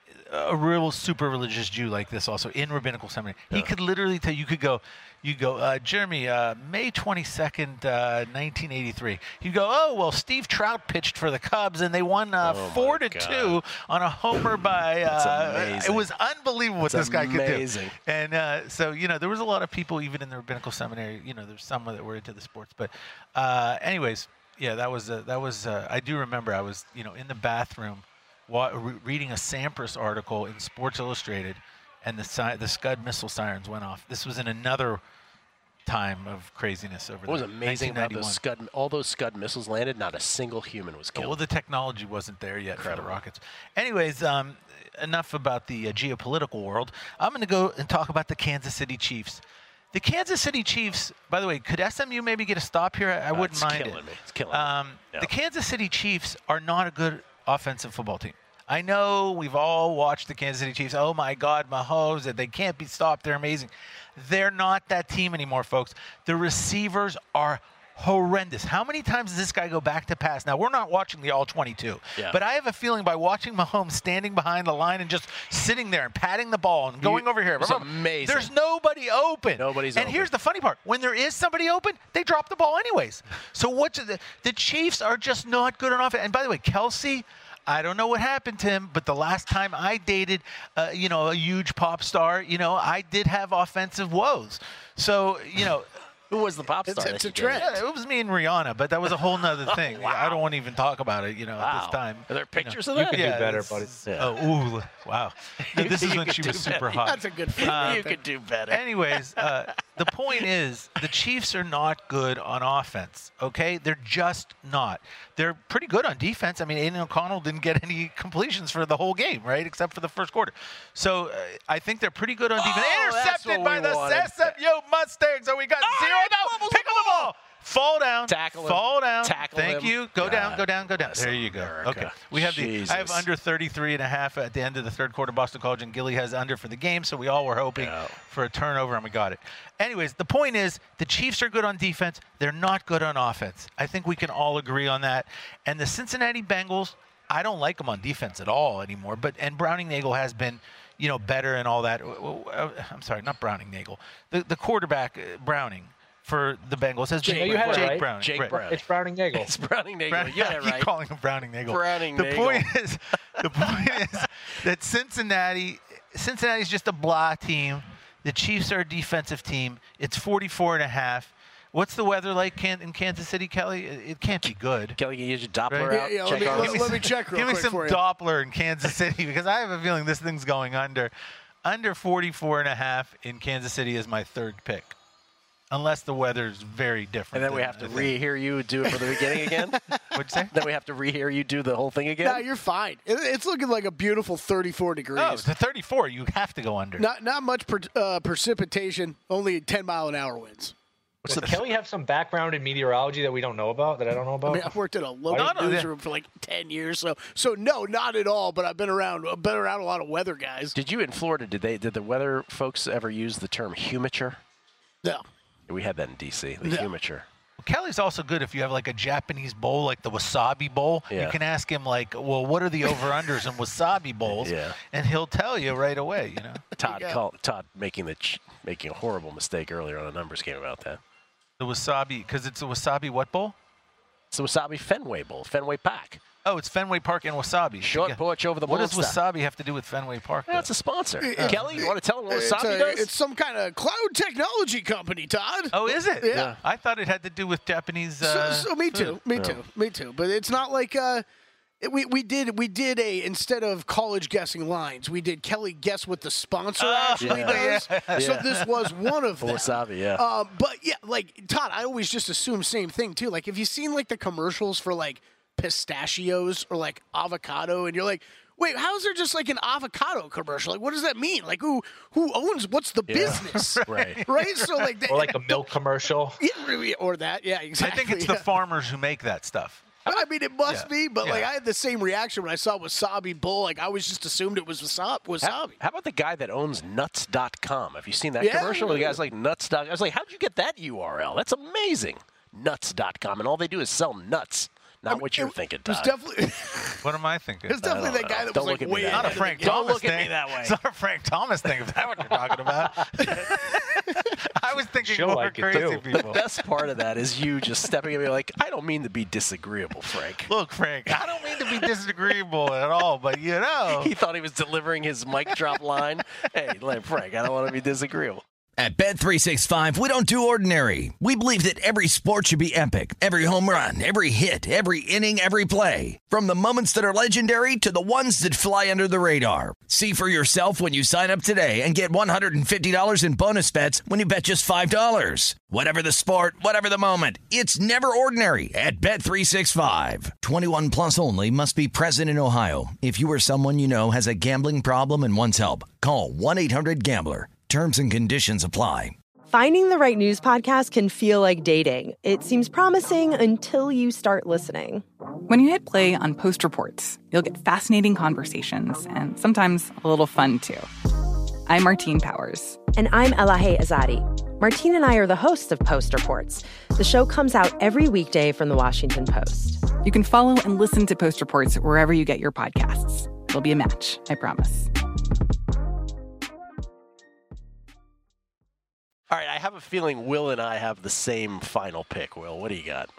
E: A real super religious Jew like this also in rabbinical seminary.
D: Yeah.
E: He could literally tell you could go, you go, uh, Jeremy, uh, May twenty-second, uh, nineteen eighty-three. You go, oh well, Steve Trout pitched for the Cubs and they won uh,
D: Oh,
E: four
D: my
E: to
D: God.
E: two on a homer by.
D: That's
E: Uh,
D: amazing.
E: it was unbelievable what
D: That's
E: this guy could do.
D: amazing.
E: And uh, so you know, there was a lot of people even in the rabbinical seminary. You know, there's some that were into the sports, but uh, anyways, yeah, that was uh, that was. Uh, I do remember I was you know in the bathroom. Wa- re- reading a Sampras article in Sports Illustrated, and the si- the Scud missile sirens went off. This was in another time of craziness over
D: What was
E: there.
D: amazing about those
E: nineteen
D: Scud, all those Scud missiles landed, not a single human was
E: ninety-one.
D: killed.
E: Well, the technology wasn't there yet
D: Incredible.
E: for the rockets. Anyways, um, enough about the uh, geopolitical world. I'm going to go and talk about the Kansas City Chiefs. The Kansas City Chiefs, by the way, could S M U maybe get a stop here? I, I
D: Uh,
E: wouldn't
D: it's
E: mind
D: killing
E: it.
D: me. It's killing me.
E: Um,
D: Yeah.
E: The Kansas City Chiefs are not a good offensive football team. I know we've all watched the Kansas City Chiefs. Oh, my God, Mahomes, that they can't be stopped. They're amazing. They're not that team anymore, folks. The receivers are horrendous. How many times does this guy go back to pass? Now, we're not watching the all twenty-two,
D: Yeah.
E: but I have a feeling by watching Mahomes standing behind the line and just sitting there and patting the ball and going
D: He-
E: over here.
D: it's amazing.
E: There's nobody open.
D: Nobody's
E: and
D: open.
E: here's the funny part. When there is somebody open, they drop the ball anyways. So what's the, the Chiefs are just not good on offense. And by the way, Kelsey, I don't know what happened to him, but the last time I dated, uh, you know, a huge pop star, you know, I did have offensive woes. So, you know,
D: Who was the pop
G: It's-
D: star?
G: it's
D: that
G: a
D: you dated?
G: trend.
E: yeah, it was me and Rihanna, but that was a whole nother thing.
D: Wow.
E: I don't want to even talk about it, you know, at
D: Wow.
E: this time.
D: Are there pictures
E: you
D: of
E: know.
D: that?
F: You could do better,
E: it's-
F: buddy.
D: Yeah.
E: Oh, ooh, wow. No, this is
D: You
E: when
D: could
E: she
D: do
E: was super
D: better.
E: hot.
G: That's a good
E: Uh,
G: friend.
D: you could do better.
E: Anyways, uh, the point is the Chiefs are not good on offense, okay? They're just not. They're pretty good on defense. I mean, Aiden O'Connell didn't get any completions for the whole game, right, except for the first quarter. So uh, I think they're pretty good on defense.
D: Oh, that's
E: Intercepted
D: what
E: by
D: we
E: the
D: wanted.
E: S M U Mustangs. So we got
D: Oh,
E: zero.
D: he
E: No,
D: fumbles
E: pick
D: the
E: up the ball. Fall down.
D: Tackle him.
E: Fall down.
D: Tackle
E: Thank
D: him.
E: you. Go down,
D: God
E: go down, go down.
D: bless
E: There you go.
D: America.
E: Okay. We have the I have
D: Jesus.
E: under thirty-three and a half at the end of the third quarter. Boston College and Gilly has under for the game, so we all were hoping
D: Yeah.
E: for a turnover, and we got it. Anyways, the point is the Chiefs are good on defense. They're not good on offense. I think we can all agree on that. And the Cincinnati Bengals, I don't like them on defense at all anymore. But and Browning Nagel has been, you know, better and all that. I'm sorry, not Browning Nagel. The the quarterback uh, Browning for the Bengals has
F: Jake
E: been
F: you had it
E: Jake
F: right.
E: Browning.
D: Jake
E: right.
D: Browning.
F: It's Browning Nagel.
D: It's Browning Nagel.
E: Browning,
D: You got
E: I
D: it
E: keep
D: right.
E: calling him Browning Nagel.
D: Browning
E: the
D: Nagel.
E: point is, the point is that Cincinnati, Cincinnati's just a blah team. The Chiefs are a defensive team. It's forty-four and a half. What's the weather like can, in Kansas City, Kelly? It, it can't be good.
D: Kelly, can you use your Doppler
E: Right.
D: out?
G: Yeah, yeah,
D: Check
G: let me-
D: our-
G: let-
E: Give me
G: let
E: some-
G: me check real
E: Give me
G: quick
E: some
G: for you.
E: Doppler in Kansas City because I have a feeling this thing's going under. Under forty-four and a half in Kansas City is my third pick. Unless the weather's very different.
D: And then we
E: than
D: have to
E: I think.
D: rehear you do it for the beginning again?
E: What'd you say?
D: Then we have to rehear you do the whole thing again?
G: No, you're fine. It, it's looking like a beautiful thirty-four degrees.
E: Oh, to thirty-four, you have to go under.
G: Not not much per, uh, precipitation. Only ten mile an hour winds.
F: Does Kelly have some background in meteorology that we don't know about, that I don't know
G: I
F: about?
G: mean, I've worked in a local
E: No, no, yeah.
G: newsroom for like ten years, so so no, not at all. But I've been around, I've been around a lot of weather guys.
D: Did you in Florida? Did they? Did the weather folks ever use the term humiture?
G: No,
D: We had that in D C. The
G: No.
D: humiture.
E: Well, Kelly's also good if you have like a Japanese bowl, like the wasabi bowl.
D: Yeah.
E: You can ask him like, well, what are the over-unders in wasabi bowls?
D: Yeah.
E: And he'll tell you right away, you know.
D: Todd
G: go.
D: call, Todd making the ch- making a horrible mistake earlier on the numbers game about that.
E: The wasabi, because it's a wasabi what bowl?
D: It's the Wasabi Fenway Bowl, Fenway Park.
E: Oh, it's Fenway Park and wasabi.
D: Short
E: Yeah.
D: porch over the
E: What does
D: Monster.
E: wasabi have to do with Fenway Park?
D: Yeah,
E: though?
D: it's a sponsor.
G: Yeah.
D: Kelly, you want to tell them what
G: it's,
D: Wasabi
G: a-
D: does?
G: it's some kind of cloud technology company, Todd.
E: Oh, is it?
G: Yeah.
E: I thought it had to do with Japanese.
G: So,
E: Uh,
G: so me too,
E: food.
G: me too, me too. But it's not like uh, It, we we did we did a instead of college guessing lines, we did Kelly guess what the sponsor
D: Oh,
G: actually
D: yeah.
G: does.
D: Yeah.
G: So
D: Yeah.
G: this was one of them.
D: Wasabi, yeah.
G: Um, but yeah, like Todd, I always just assume same thing too. Like if you've seen like the commercials for like pistachios or like avocado, and you're like, wait, how is there just like an avocado commercial? Like, what does that mean? Like, who who owns? What's the
F: Yeah.
G: business?
D: Right.
G: Right. So like, that,
F: Or like a milk commercial.
G: yeah, or that. Yeah, exactly.
E: I think it's the farmers who make that stuff.
G: I mean, it must
E: Yeah.
G: be, but like
E: Yeah.
G: I had the same reaction when I saw Wasabi Bowl. Like I always just assumed it was wasabi.
D: How,
G: wasabi.
D: how about the guy that owns nuts dot com? Have you seen that
G: Yeah.
D: commercial where the guy's like nuts dot com? I was like, how'd you get that U R L? That's amazing. nuts dot com, and all they do is sell nuts. Not
G: I mean,
D: what you're
G: it,
D: thinking,
G: It was
D: Todd.
G: definitely,
E: What am I thinking?
G: it was definitely that guy that
D: Don't
G: was
D: look
G: like
D: at me
G: way
D: that
E: Not
G: ahead
E: a
G: of
E: Frank
G: the game.
E: Thomas
D: look at
E: thing.
D: me that way.
E: It's not a Frank Thomas thing, if that's what you're talking about. I was thinking
F: She'll
E: more
F: like it,
E: crazy
F: too.
D: The
E: people.
D: best part of that is you just stepping at me like, I don't mean to be disagreeable, Frank.
E: Look, Frank, I don't mean to be disagreeable at all, but you know.
D: He thought he was delivering his mic drop line. Hey, like, Frank, I don't want to be disagreeable.
A: At Bet three sixty-five, we don't do ordinary. We believe that every sport should be epic. Every home run, every hit, every inning, every play. From the moments that are legendary to the ones that fly under the radar. See for yourself when you sign up today and get one hundred fifty dollars in bonus bets when you bet just five dollars. Whatever the sport, whatever the moment, it's never ordinary at Bet three sixty-five. twenty-one plus only. Must be present in Ohio. If you or someone you know has a gambling problem and wants help, call one eight hundred gambler. Terms and conditions apply.
I: Finding the right news podcast can feel like dating. It seems promising until you start listening.
H: When you hit play on Post Reports, you'll get fascinating conversations and sometimes a little fun, too. I'm Martine Powers.
I: And I'm Elahe Azadi. Martine and I are the hosts of Post Reports. The show comes out every weekday from the Washington Post.
H: You can follow and listen to Post Reports wherever you get your podcasts. It'll be a match, I promise.
D: All right, I have a feeling Will and I have the same final pick. Will, what do you got?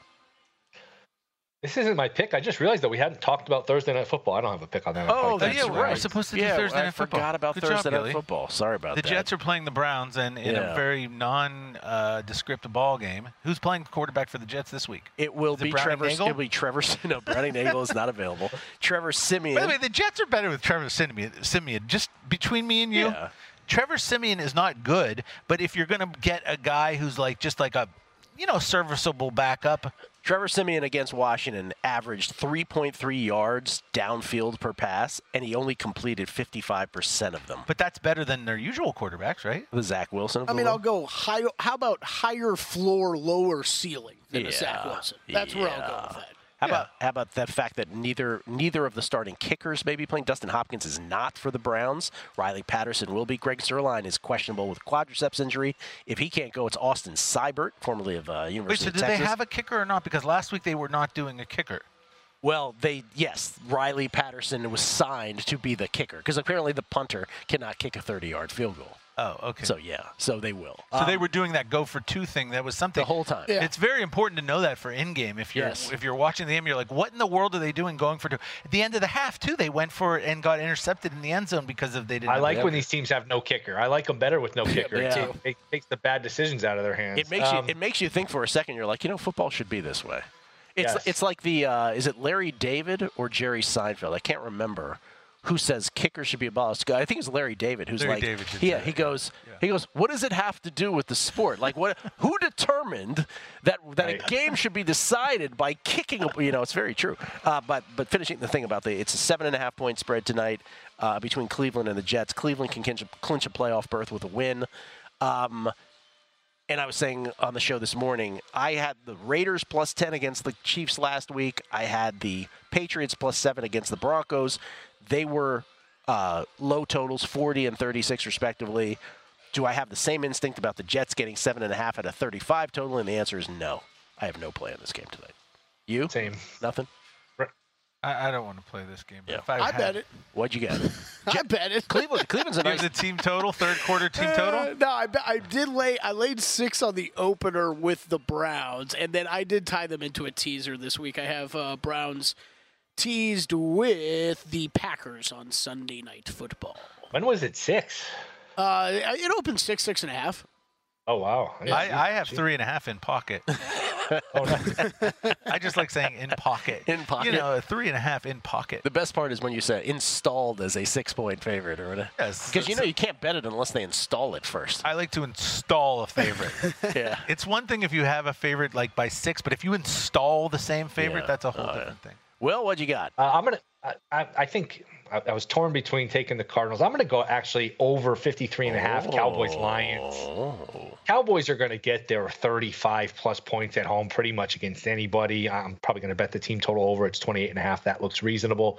F: This isn't my pick. I just realized that we hadn't talked about Thursday Night Football. I don't have a pick on that.
D: Oh,
E: that's yeah, we're supposed to do
D: yeah,
E: Thursday
D: I
E: Night Football.
D: forgot about
E: Good
D: Thursday
E: job,
D: Night
E: Gilly.
D: Football. Sorry about
E: The
D: that.
E: Jets are playing the Browns, and in
D: Yeah.
E: a very non-descript ball game. Who's playing quarterback for the Jets this week?
D: It will
E: Is it
D: be
E: Browning
D: Trevor.
E: Nagel?
D: It'll be Trevor. No, Browning Nagel is not available. Trevor Simeon.
E: By the way, the Jets are better with Trevor Simeon. Simeon. Just between me and you,
D: Yeah.
E: Trevor Simeon is not good. But if you're going to get a guy who's like just like a, you know, serviceable backup.
D: Trevor Simeon against Washington averaged three point three yards downfield per pass, and he only completed fifty-five percent of them.
E: But that's better than their usual quarterbacks, right?
D: The Zach Wilson. Of
G: I
D: the
G: mean,
D: world.
G: I'll go higher. How about higher floor, lower ceiling than a Zach
D: Yeah,
G: Wilson? That's where I'll go
D: yeah.
G: with that.
D: How
E: Yeah.
D: about how about the fact that neither neither of the starting kickers may be playing? Dustin Hopkins is not for the Browns. Riley Patterson will be. Greg Zuerlein is questionable with quadriceps injury. If he can't go, it's Austin Seibert, formerly of uh,
E: Wait,
D: University
E: so
D: of
E: do
D: Texas.
E: they have a kicker or not? Because last week they were not doing a kicker.
D: Well, they yes, Riley Patterson was signed to be the kicker because apparently the punter cannot kick a thirty-yard field goal.
E: Oh, okay.
D: So yeah, so they will.
E: So they
D: Um,
E: were doing that go for two thing. That was something
D: the whole time.
G: Yeah.
E: It's very important to know that for in game. If you're
D: Yes.
E: if you're watching the game, you're like, what in the world are they doing going for two? At the end of the half, too, they went for it and got intercepted in the end zone because of they didn't.
F: I
E: have
F: like
E: the-
F: when these teams have no kicker. I like them better with no kicker.
D: Yeah.
F: It, ta- it takes the bad decisions out of their hands.
D: It makes
F: Um,
D: you it makes you think for a second. You're like, you know, football should be this way. It's
F: Yes.
D: it's like the uh, is it Larry David or Jerry Seinfeld? I can't remember who says kicker should be abolished. I think it's Larry David who's
E: Larry
D: like,
E: David did
D: yeah,
E: say
D: he
E: that,
D: goes,
E: yeah.
D: he goes, what does it have to do with the sport? Like, what? Who determined that that
F: Right.
D: a game should be decided by kicking? A, you know, it's very true. Uh, but but finishing the thing about the, it's a seven and a half point spread tonight uh, between Cleveland and the Jets. Cleveland can clinch a, clinch a playoff berth with a win. Um, And I was saying on the show this morning, I had the Raiders plus ten against the Chiefs last week. I had the Patriots plus seven against the Broncos. They were uh, low totals, forty and thirty-six respectively. Do I have the same instinct about the Jets getting seven and a half at a thirty-five total? And the answer is no. I have no play in this game tonight. You?
F: Same.
D: Nothing?
E: I, I don't want to play this game. But
D: Yeah.
E: if I,
G: I
E: had,
G: bet it.
D: What'd you get?
G: I bet it.
D: Cleveland. Cleveland's a
E: You have
D: nice.
E: the team total, third quarter team total.
G: Uh, no, I, bet- I did lay. I laid six on the opener with the Browns, and then I did tie them into a teaser this week. I have uh, Browns teased with the Packers on Sunday Night Football.
F: When was it? Six?
G: Uh, it opened six, six and a half.
F: Oh, wow.
E: I, I have three and a half in pocket.
F: Oh, no.
E: I just like saying in pocket.
D: In pocket.
E: You know, a three and a half in pocket.
D: The best part is when you say installed as a six-point favorite or whatever.
E: Yes.
D: Because you know you can't bet it unless they install it first.
E: I like to install a favorite.
D: Yeah.
E: It's one thing if you have a favorite like by six, but if you install the same favorite,
D: Yeah.
E: that's a whole
D: Oh,
E: different
D: yeah.
E: thing.
D: Will, what you got?
F: Uh, I'm gonna. I, I, I think I, I was torn between taking the Cardinals. I'm gonna go actually over fifty-three and a half.
D: Oh.
F: Cowboys Lions. Cowboys are gonna get their thirty-five plus points at home pretty much against anybody. I'm probably gonna bet the team total over. It's twenty-eight and a half. That looks reasonable.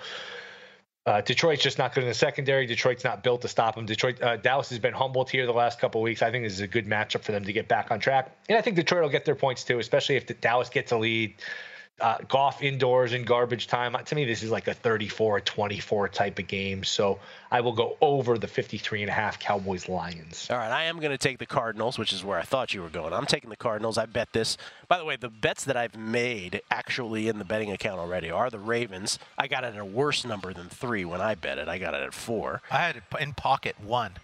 F: Uh, Detroit's just not good in the secondary. Detroit's not built to stop them. Detroit, uh, Dallas has been humbled here the last couple of weeks. I think this is a good matchup for them to get back on track. And I think Detroit will get their points too, especially if the Dallas gets a lead. Uh, Goff indoors in garbage time. To me, this is like a thirty-four twenty-four type of game. So I will go over the fifty-three and a half Cowboys Lions.
D: All right, I am going to take the Cardinals, which is where I thought you were going. I'm taking the Cardinals. I bet this. By the way, the bets that I've made actually in the betting account already are the Ravens. I got it at a worse number than three when I bet it. I got it at four.
E: I had it in pocket one.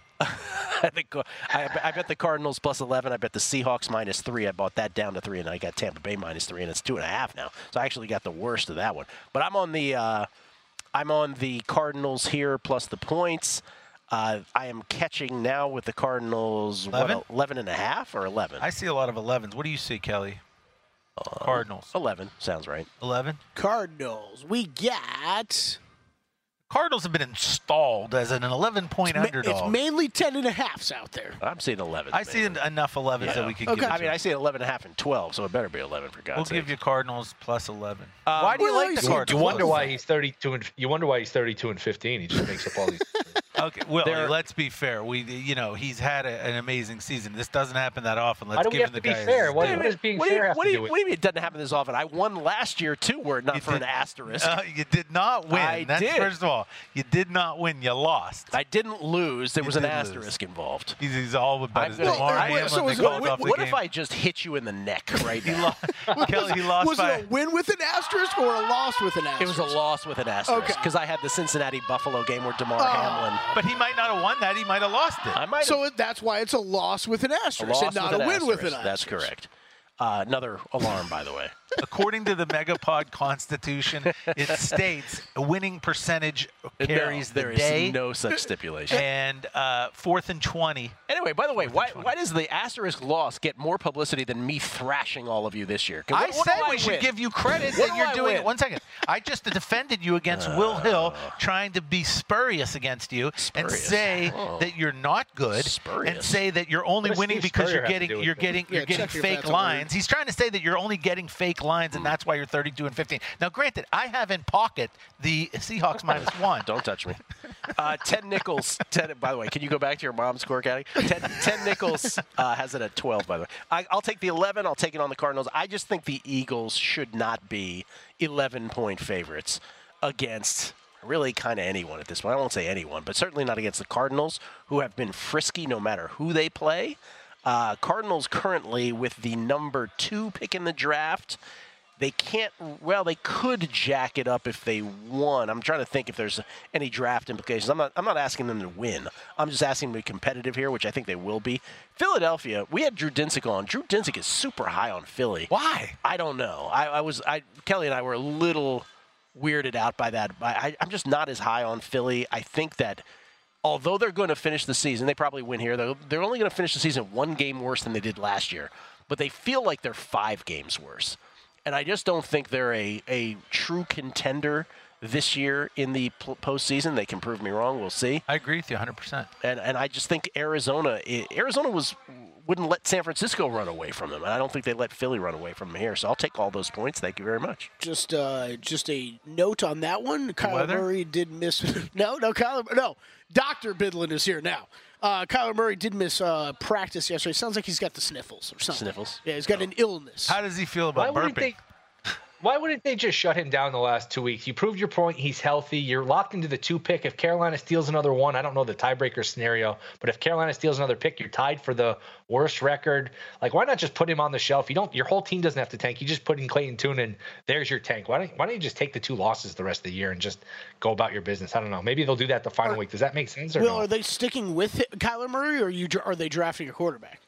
D: I think I, I bet the Cardinals plus eleven. I bet the Seahawks minus three. I bought that down to three, and I got Tampa Bay minus three, and it's two and a half now. So I actually got the worst of that one. But I'm on the uh, I'm on the Cardinals here plus the points. Uh, I am catching now with the Cardinals.
E: eleven?
D: What, eleven and a half or eleven?
E: I see a lot of elevens. What do you see, Kelly? Uh, Cardinals.
D: eleven sounds right.
E: eleven?
G: Cardinals. We got.
E: Cardinals have been installed as an eleven-point
G: It's, ma-
E: underdog.
G: it's mainly ten and a halfs out there.
D: I'm seeing eleven.
E: I see
D: mainly.
E: enough elevens
D: Yeah.
E: that we could
G: Okay.
E: give.
D: I
E: to
D: mean,
E: them.
D: I see eleven and a half and twelve, so it better be eleven for God's
E: We'll
D: sake.
E: give you Cardinals plus eleven.
D: Um,
E: Why do you
G: well,
E: like the
G: you-
E: Cardinals?
F: You wonder why he's thirty-two and you wonder why he's thirty-two and fifteen. He just makes up all these.
E: Okay, well,
D: They're-
E: let's be fair. We, you know, he's had a, an amazing season. This doesn't happen that often. Let's
F: Why do
E: give
F: we have
E: him the
F: to be
E: guy
F: fair?
E: his-
F: What,
D: Wait a
F: what
D: minute.
F: does being
D: What do you-
F: fair have
D: what
F: to
D: do
F: do
D: you-
F: with
D: what do you mean it doesn't happen this often? I won last year, too, were it not
E: You
D: for an
E: did-
D: asterisk.
E: Uh, you did not win.
D: I
E: That's
D: did.
E: first of all. You did not win. You lost.
D: I didn't lose. There
E: You
D: was an
E: did lose.
D: asterisk involved.
E: He's, he's all about
D: I'm
E: his
D: gonna-
E: DeMar
G: Well,
E: Hamlin.
G: wait, so
E: they
G: is it-
E: called
G: what-
E: off the
D: What
E: game.
D: if I just hit you in the neck right
E: He
D: now?
E: lost. Kelly, he lost
G: Was
E: by.
G: it a win with an asterisk or a loss with an
D: It
G: asterisk?
D: was a loss with an asterisk
G: Okay.
D: because I had the Cincinnati Buffalo game where DeMar
G: Oh.
D: Hamlin.
E: But he might not have won that. He might have lost it.
D: I might
G: So it- that's why it's a loss with an
D: have
G: asterisk
D: a
G: and
D: loss
G: not
D: with
G: a
D: an
G: win with an
D: asterisk.
G: asterisk.
D: That's correct. Uh, another alarm, by the way.
E: According to the Megapod Constitution, it states a winning percentage carries
D: no,
E: the
D: there
E: day.
D: is no such stipulation.
E: And uh, fourth and twenty.
D: Anyway, by the way, why, why does the asterisk loss get more publicity than me thrashing all of you this year? 'Cause
E: I
D: what- what
E: said
D: do
E: we should
D: win?
E: give you credit
D: What
E: that
D: do
E: you're
D: I
E: doing
D: win?
E: it. One second. I just defended you against Will Hill trying to be spurious against you and
D: Spurious.
E: say
D: Oh.
E: that you're not good
D: Spurious.
E: and say that you're only
F: What does
E: winning
F: Steve
E: because
F: Spurrier
E: you're
F: have to
E: getting
F: do with
E: you're
F: it?
E: getting
G: Yeah,
E: you're getting
G: check if
E: fake
G: that's a
E: lines.
G: word.
E: He's trying to say that you're only getting fake lines and that's why you're thirty-two and fifteen. Now, granted, I have in pocket the Seahawks minus one.
D: Don't touch me. Uh, Ted Nichols. Ted, by the way, can you go back to your mom's score caddy? Ted, Ted Nichols uh, has it at twelve. By the way, I, I'll take the eleven. I'll take it on the Cardinals. I just think the Eagles should not be eleven-point favorites against really kind of anyone at this point. I won't say anyone, but certainly not against the Cardinals, who have been frisky no matter who they play. Uh, Cardinals currently with the number two pick in the draft. They can't, well, they could jack it up if they won. I'm trying to think if there's any draft implications. I'm not I'm not asking them to win. I'm just asking them to be competitive here, which I think they will be. Philadelphia, we had Drew Dinsick on. Drew Dinsick is super high on Philly.
E: Why?
D: I don't know. I, I was, I Kelly and I were a little weirded out by that. I, I, I'm just not as high on Philly. I think that although they're going to finish the season, they probably win here. They're, they're only going to finish the season one game worse than they did last year. But they feel like they're five games worse. And I just don't think they're a, a true contender this year in the pl- postseason. They can prove me wrong. We'll see.
E: I agree with you one hundred percent.
D: And and I just think Arizona Arizona was wouldn't let San Francisco run away from them, and I don't think they let Philly run away from them here. So I'll take all those points. Thank you very much.
G: Just uh, just a note on that one. Kyler
E: weather?
G: Murray did miss. no, no, Kyler. No, Doctor Bidlin is here now. Uh, Kyler Murray did miss uh, practice yesterday. Sounds like he's got the sniffles or something.
D: Sniffles?
G: Yeah, he's got an illness.
E: How does he feel
F: Why
E: about
F: wouldn't
E: burping?
F: they? Why wouldn't they just shut him down the last two weeks? You proved your point. He's healthy. You're locked into the two pick. If Carolina steals another one, I don't know the tiebreaker scenario, but if Carolina steals another pick, you're tied for the worst record. Like, why not just put him on the shelf? You don't. Your whole team doesn't have to tank. You just put in Clayton Tune, and there's your tank. Why don't Why don't you just take the two losses the rest of the year and just go about your business? I don't know. Maybe they'll do that the final
G: Are-
F: week. Does that make sense? Or
G: Will,
F: no?
G: are they sticking with it, Kyler Murray, or are you are they drafting a quarterback?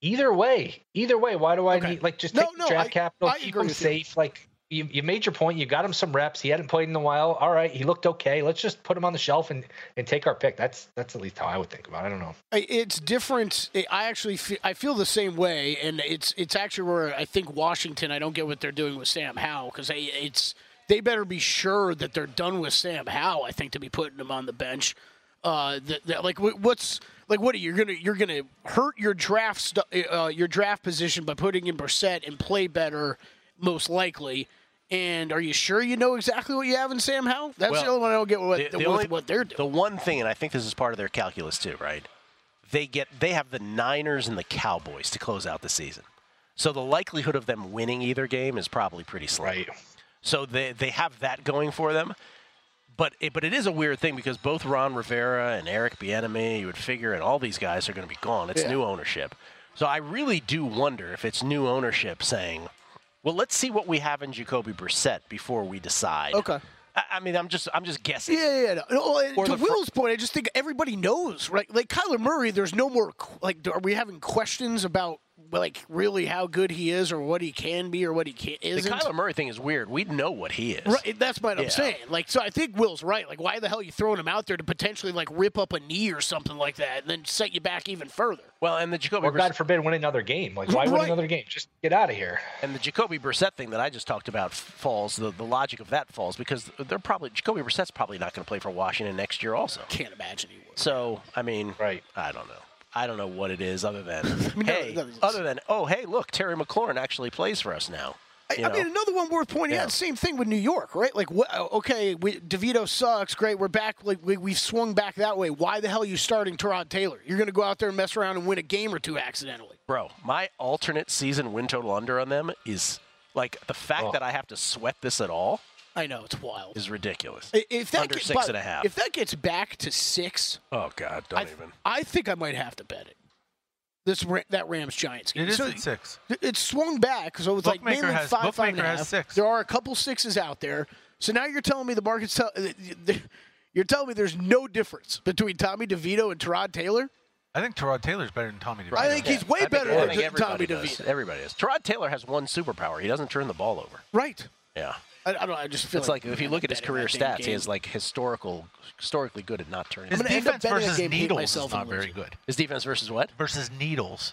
F: Either way, either way, why do I
G: Okay.
F: need like just
G: No,
F: take
G: no,
F: the draft
G: I-
F: capital,
G: I
F: keep
G: agree
F: him
G: with you.
F: safe? Like you, you made your point. You got him some reps. He hadn't played in a while. All right, he looked okay. Let's just put him on the shelf and, and take our pick. That's that's at least how I would think about it. I don't know.
G: I- It's different. I actually feel, I feel the same way, and it's it's actually where I think Washington. I don't get what they're doing with Sam Howell because it's they better be sure that they're done with Sam Howell. I think to be putting him on the bench. Uh, that, that, like wh- what's like what are you gonna you're gonna hurt your draft stu- uh, your draft position by putting in Brissett and play better most likely. And are you sure you know exactly what you have in Sam Howell? That's
D: Well,
G: the only one I don't get what,
D: the, the
G: with
D: only,
G: what they're doing.
D: The one thing, and I think this is part of their calculus too, right? They get they have the Niners and the Cowboys to close out the season, so the likelihood of them winning either game is probably pretty slim.
F: Right.
D: So they they have that going for them. But it, but it is a weird thing because both Ron Rivera and Eric Bieniemy, you would figure, and all these guys are going to be gone. It's
G: Yeah.
D: new ownership. So I really do wonder if it's new ownership saying, well, let's see what we have in Jacoby Brissett before we decide.
G: Okay.
D: I, I mean, I'm just I'm just guessing.
G: Yeah, yeah. No. No, and
D: Or
G: to
D: the fr-
G: Will's point, I just think everybody knows, right? Like Kyler Murray, there's no more. qu- Like, are we having questions about like really how good he is, or what he can be, or what he can't
D: The
G: isn't?
D: Kyler Murray thing is weird. We know what he is.
G: Right, that's what I'm
D: Yeah.
G: saying. Like, so I think Will's right. Like, why the hell are you throwing him out there to potentially like rip up a knee or something like that, and then set you back even further?
D: Well, and the Jacoby
F: Or
D: Brissett,
F: God forbid, win another game. Like why win
G: Right.
F: another game? Just get out of here.
D: and the Jacoby Brissett thing that I just talked about falls. The, the logic of that falls because they're probably Jacoby Brissett's probably not going to play for Washington next year also.
G: Can't imagine he would.
D: So I mean,
F: Right.
D: I don't know. I don't know what it is other than
G: mean, no,
D: hey,
G: no,
D: other than oh hey, look, Terry McLaurin actually plays for us now.
G: I,
D: You
G: I
D: know?
G: mean, another one worth pointing
D: Yeah.
G: out. Same thing with New York, right? Like, what? Okay, we, DeVito sucks. Great, we're back. Like, we, we've swung back that way. Why the hell are you starting Tyrod Taylor? You're going to go out there and mess around and win a game or two accidentally.
D: Bro, my alternate season win total under on them is like the fact
F: Oh.
D: that I have to sweat this at all
G: I know it's wild.
D: is ridiculous.
G: I- If that
D: under
G: get-
D: six
G: but
D: and a half.
G: If that gets back to six,
D: Oh God, don't
G: I,
D: even.
G: I think I might have to bet it. This Ra- that Rams Giants game.
E: It is
G: So
E: at six.
G: It swung back, so it's like
E: Bookmaker
G: mainly
E: has-
G: five, five and a
E: Bookmaker has
G: half.
E: six.
G: There are a couple sixes out there. So now you're telling me the market's tell, you're telling me there's no difference between Tommy DeVito and Tyrod Taylor?
E: I think Tyrod Taylor's better than Tommy DeVito.
G: I think he's way
D: I think-
G: better
D: I
G: than
D: think
G: T- Tommy
D: everybody does.
G: DeVito.
D: Everybody is. Tyrod Taylor has one superpower. He doesn't turn the ball over.
G: Right.
D: Yeah.
G: I, I don't. I just feel
D: It's like if you look at his
G: betting
D: career
G: that damn
D: stats, he
G: game.
D: is like historical, historically good at not turning.
E: His
G: I'm gonna end up
E: defense
G: betting that
E: versus
G: game, hate
E: Needles
G: myself
E: is not
G: and
E: very
G: losing.
E: good.
D: His defense versus what?
E: Versus Needles.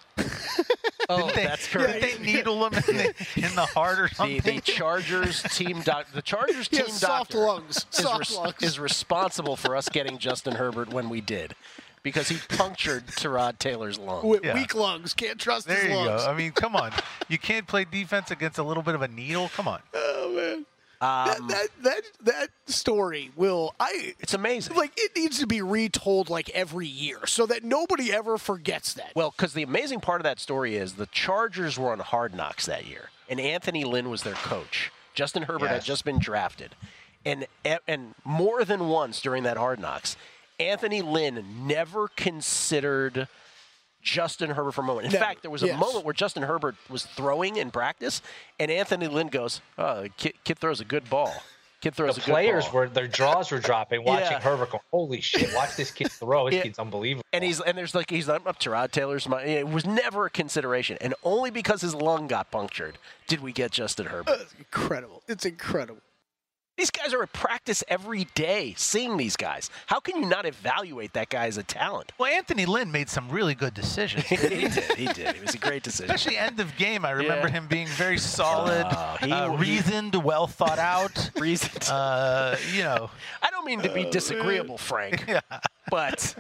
D: Oh,
E: Didn't they,
D: that's correct.
E: Did they needle him in the, in the heart or
D: The,
E: something?
D: the Chargers team doc, the Chargers
G: He
D: team
G: has soft
D: doctor
G: lungs.
D: is,
G: Soft
D: res-
G: lungs.
D: is responsible for us getting Justin Herbert when we did, because he punctured Tyrod Taylor's lung.
G: With
E: Yeah.
G: weak lungs, can't trust
E: there
G: his
E: you
G: lungs.
E: go. I mean, come on. You can't play defense against a little bit of a needle. Come on.
G: Oh man.
D: Um,
G: that, that that that story will I
D: it's amazing.
G: like it needs to be retold like every year so that nobody ever forgets that.
D: Well, because the amazing part of that story is the Chargers were on Hard Knocks that year, and Anthony Lynn was their coach. Justin Herbert had
F: Yes.
D: just been drafted, and and more than once during that Hard Knocks, Anthony Lynn never considered Justin Herbert for a moment. In
G: Never.
D: fact, there was a
G: Yes.
D: moment where Justin Herbert was throwing in practice, and Anthony Lynn goes, "Oh, the kid, kid throws a good ball. Kid throws
F: The
D: a good
F: players
D: ball."
F: were their jaws were dropping, watching
D: Yeah.
F: Herbert go, holy shit, watch this kid throw. This
D: Yeah.
F: kid's unbelievable.
D: And he's and there's like he's up up to Rod Taylor's mind. It was never a consideration, and only because his lung got punctured did we get Justin Herbert.
G: It's incredible. It's incredible.
D: These guys are at practice every day, seeing these guys. How can you not evaluate that guy as a talent?
E: Well, Anthony Lynn made some really good decisions.
D: he did. He did. It was a great decision.
E: Especially end of game. I remember
D: Yeah.
E: him being very solid,
D: Uh, he-
E: uh,
D: he-
E: reasoned, well thought out.
D: Reasoned.
E: Uh, you know.
D: I don't mean to be disagreeable, Frank,
E: Yeah.
D: but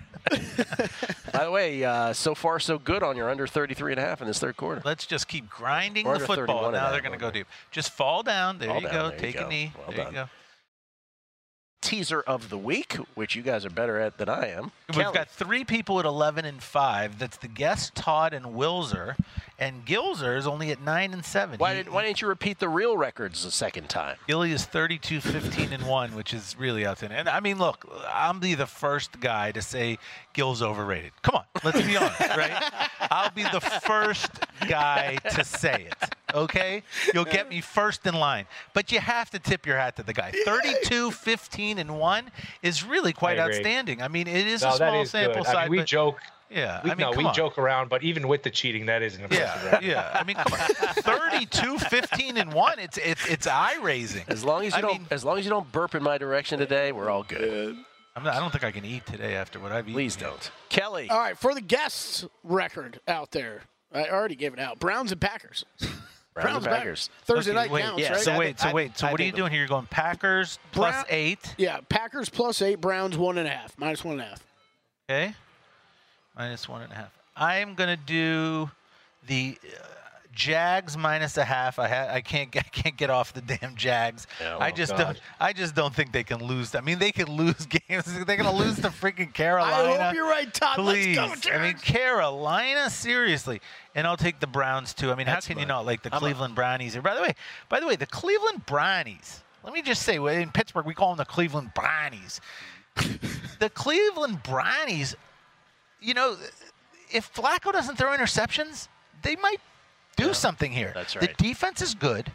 D: by the way, uh, so far so good on your under thirty-three and a half in this third quarter.
E: Let's just keep grinding
D: Or
E: the
D: to
E: football.
D: thirty-one and a
E: Now
D: half,
E: they're going to go
D: okay.
E: deep. Just fall down. There
D: Fall
E: you
D: down,
E: go.
D: there you
E: Take
D: go.
E: a knee.
D: Well
E: there
D: done.
E: you go.
D: Teaser of the week, which you guys are better at than I am.
E: We've
D: Kelly.
E: got three people at eleven and five. That's the guest, Todd and Wilzer. And Gilzer is only at nine and seven.
D: Why,
E: He-
D: did, why didn't you repeat the real records a second time?
E: Gilly is thirty-two, fifteen, and one, which is really outstanding. And I mean, look, I'm be the first guy to say Gil's overrated. Come on, let's be honest, right? I'll be the first guy to say it, okay? You'll get me first in line. But you have to tip your hat to the guy. thirty-two, fifteen, and one is really quite
F: I agree.
E: outstanding. I mean, it is
F: No,
E: a
F: that
E: small
F: is
E: sample
F: good. I
E: size.
F: mean, we
E: but
F: joke
E: Yeah,
F: we,
E: I mean,
F: no,
E: come
F: we
E: on.
F: joke around, but even with the cheating, that is an impressive
E: Yeah,
F: record.
E: yeah. I mean, come on, thirty-two, fifteen, and one. It's it's it's eye raising.
D: As long as you
E: I
D: don't,
E: mean,
D: as long as you don't burp in my direction today, we're all good.
E: I'm not, I don't think I can eat today after what I've eaten.
D: Please don't, Kelly.
G: All right, for the guests record out there, I already gave it out. Browns and Packers.
D: Browns and Packers.
G: Thursday
E: Okay,
G: night
E: wait,
G: counts,
D: yeah,
G: right?
E: So
D: I
E: wait,
D: think-
E: so
D: I-
E: wait, so
D: I
E: what are you
D: think
E: doing here? You're going Packers plus
G: Brown-
E: eight.
G: Yeah, Packers plus eight, Browns one and a half, minus one and a half.
E: Okay, minus one and a half. I am gonna do the uh, Jags minus a half. I ha- I can't get, I can't get off the damn Jags.
D: Yeah,
E: I
D: well,
E: just
F: God.
E: don't. I just don't think they can lose. I mean, they could lose games. They're gonna lose to freaking Carolina.
G: I hope you're right, Todd.
E: Please.
G: Let's go,
E: I mean,
G: Jags.
E: Carolina, seriously. And I'll take the Browns too. I mean,
D: That's
E: how can you
D: fine.
E: not like the
D: I'm a-
E: Cleveland Brownies? Or by the way, by the way, the Cleveland Brownies. Let me just say, in Pittsburgh, we call them the Cleveland Brownies. The Cleveland Brownies, you know, if Flacco doesn't throw interceptions, they might do
D: Yeah,
E: something here.
D: that's
E: The
D: right.
E: defense is good,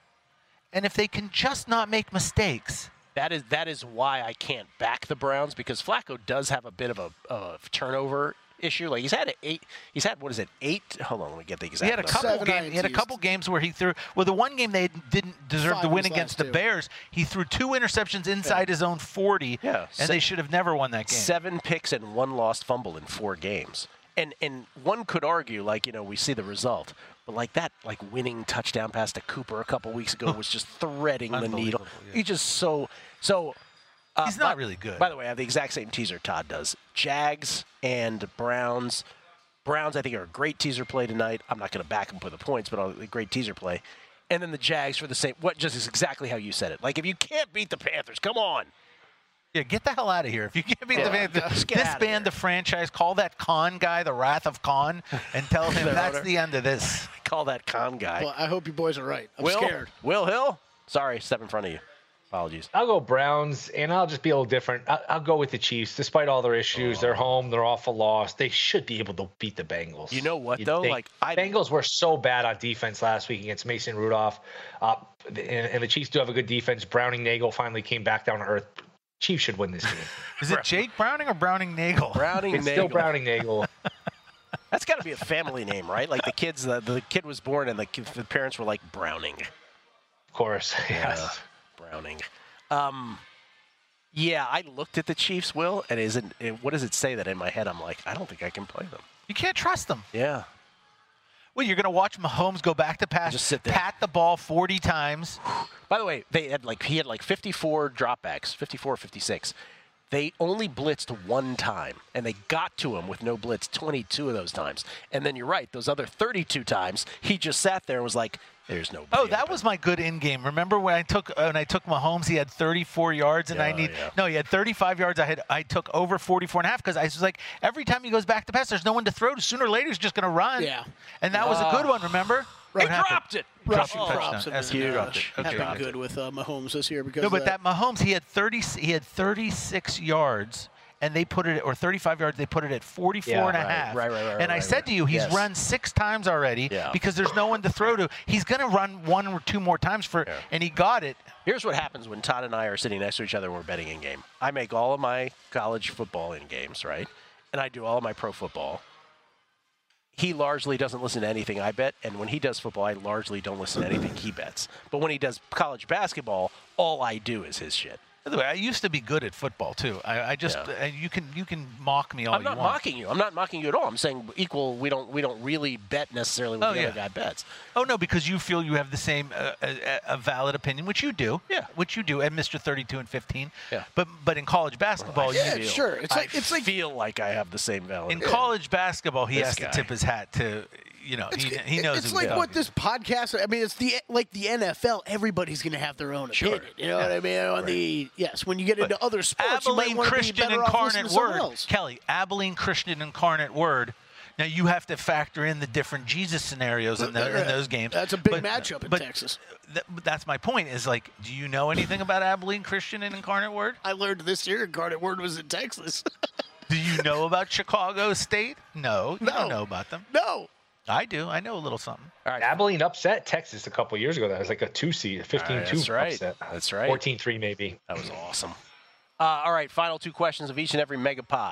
E: and if they can just not make mistakes.
D: That is that is why I can't back the Browns, because Flacco does have a bit of a of turnover issue. Like he's had a eight. He's had what is it? Eight. Hold on, let me get the exact.
E: He had a
D: number.
E: couple
G: Seven
E: games. He had a
G: I N Ts.
E: couple games where he threw. Well, the one game they didn't deserve
G: Five
E: to win
G: was
E: against
G: last
E: the
G: two.
E: Bears. He threw two interceptions inside his own forty.
D: Yeah,
E: and
D: se-
E: they should have never won that game.
D: Seven picks and one lost fumble in four games. And and one could argue, like, you know, we see the result, but like that, like winning touchdown pass to Cooper a couple weeks ago was just threading the needle.
E: Unbelievable, yeah.
D: He's just so so. Uh,
E: He's not
D: by-
E: really good.
D: By the way, I have the exact same teaser Todd does. Jags and Browns. Browns, I think, are a great teaser play tonight. I'm not going to back them for the points, but a great teaser play. And then the Jags for the same. What just is exactly how you said it. Like if you can't beat the Panthers, come on.
E: Yeah, get the hell out of here. If you can't beat
D: Yeah,
E: the Panthers,
D: just get outta
E: disband
D: here.
E: the franchise, call that Khan guy the Wrath of Khan, and tell him
D: The
E: that's
D: owner.
E: the end of this.
D: Call that con guy.
G: Well, I hope you boys are right. I'm
D: Will,
G: scared.
D: Will Hill? Sorry, step in front of you. Apologies.
F: I'll go Browns, and I'll just be a little different. I'll, I'll go with the Chiefs. Despite all their issues, they're home. They're off a loss. They should be able to beat the Bengals.
D: You know what,
F: You'd
D: though?
F: think.
D: Like, I-
F: Bengals were so bad on defense last week against Mason Rudolph, uh, and, and the Chiefs do have a good defense. Browning Nagel finally came back down to earth. Chiefs should win this game.
E: Is it Jake Browning or Browning Nagel?
D: Browning
F: It's
D: Nagel.
F: still Browning Nagel.
D: That's got to be a family name, right? Like the kids, the, the kid was born and the, kid, the parents were like Browning.
F: Of course, yes.
D: Uh, Browning. Um, yeah, I looked at the Chiefs, Will, and isn't it, what does it say that in my head? I'm like, I don't think I can play them.
E: You can't trust them.
D: Yeah.
E: Well, you're going to watch Mahomes go back to pass,
D: Just sit there.
E: pat the ball forty times.
D: By the way, they had like he had like fifty-four dropbacks, fifty-four, fifty-six. They only blitzed one time, and they got to him with no blitz twenty-two of those times. And then you're right, those other thirty-two times, he just sat there and was like, "There's no."
E: Oh, that was my good in game. Remember when I took when I took Mahomes, he had thirty-four yards, and I
D: Yeah,
E: need
D: yeah.
E: no, he had thirty-five yards. I had I took over forty-four and a half because I was like, every time he goes back to pass, there's no one to throw to. Sooner or later, he's just going to run.
G: Yeah.
E: and that was a good one. Remember?
D: He
E: What happened?
D: dropped it.
E: Dropped
G: Rushing
E: it.
G: props
E: Touchdown.
G: have
E: That's
G: been,
E: huge.
G: uh,
E: Okay,
G: have been
E: dropped it.
G: good with uh, Mahomes this year because
E: No, but
G: uh,
E: that Mahomes, he had thirty. He had thirty-six yards, and they put it or thirty-five yards. They put it at forty-four
F: Yeah,
E: and a
D: right,
E: half.
D: right, right, right,
E: And I
D: right,
E: said
D: right.
E: to you, he's
D: Yes.
E: run six times already
D: Yeah.
E: because there's no one to throw to. He's going to run one or two more times for,
D: Yeah.
E: and he got it.
D: Here's what happens when Todd and I are sitting next to each other and we're betting in game. I make all of my college football in games, right? And I do all of my pro football. He largely doesn't listen to anything I bet, and when he does football, I largely don't listen to anything he bets. But when he does college basketball, all I do is his shit.
E: By the way, I used to be good at football too. I, I just
D: Yeah.
E: uh, you can you can mock me all
D: I'm
E: you
D: not
E: want.
D: mocking you. I'm not mocking you at all. I'm saying equal. We don't. We don't really bet necessarily what
E: Oh,
D: the
E: yeah.
D: other guy bets.
E: Oh no, because you feel you have the same uh, a, a valid opinion, which you do.
D: Yeah.
E: Which you do at Mister thirty-two and fifteen.
D: Yeah.
E: But but in college basketball,
G: yeah,
E: you
G: sure. It's like
D: I
G: it's like
D: feel like I have the same value.
E: in college basketball he
D: This
E: has
D: guy.
E: to tip his hat to, you know, he, he knows.
G: It's
E: who's
G: like
E: talking.
G: what this podcast. I mean, it's the like the N F L. Everybody's going to have their own
D: Sure.
G: opinion. You know what I mean? On the yes, when you get into other sports,
E: Abilene
G: you might want to be
E: Christian
G: better off listening
E: Incarnate
G: to someone
E: Word,
G: else.
E: Kelly. Abilene Christian Incarnate Word. Now you have to factor in the different Jesus scenarios in, the, in those games.
G: That's a big
E: But-
G: matchup in
E: but
G: Texas.
E: th- that's my point. Is like, do you know anything about Abilene Christian and Incarnate Word?
G: I learned this year. Incarnate Word was in Texas.
E: Do you know about Chicago State? No, you
G: No.
E: don't know about them.
G: no.
E: I do. I know a little something.
D: All right.
F: Abilene upset Texas a couple years ago. That was like a two seed, a fifteen two
D: That's right.
F: upset.
D: That's right.
F: fourteen three maybe.
D: That was awesome. Uh, all right, final two questions of each and every Megapod.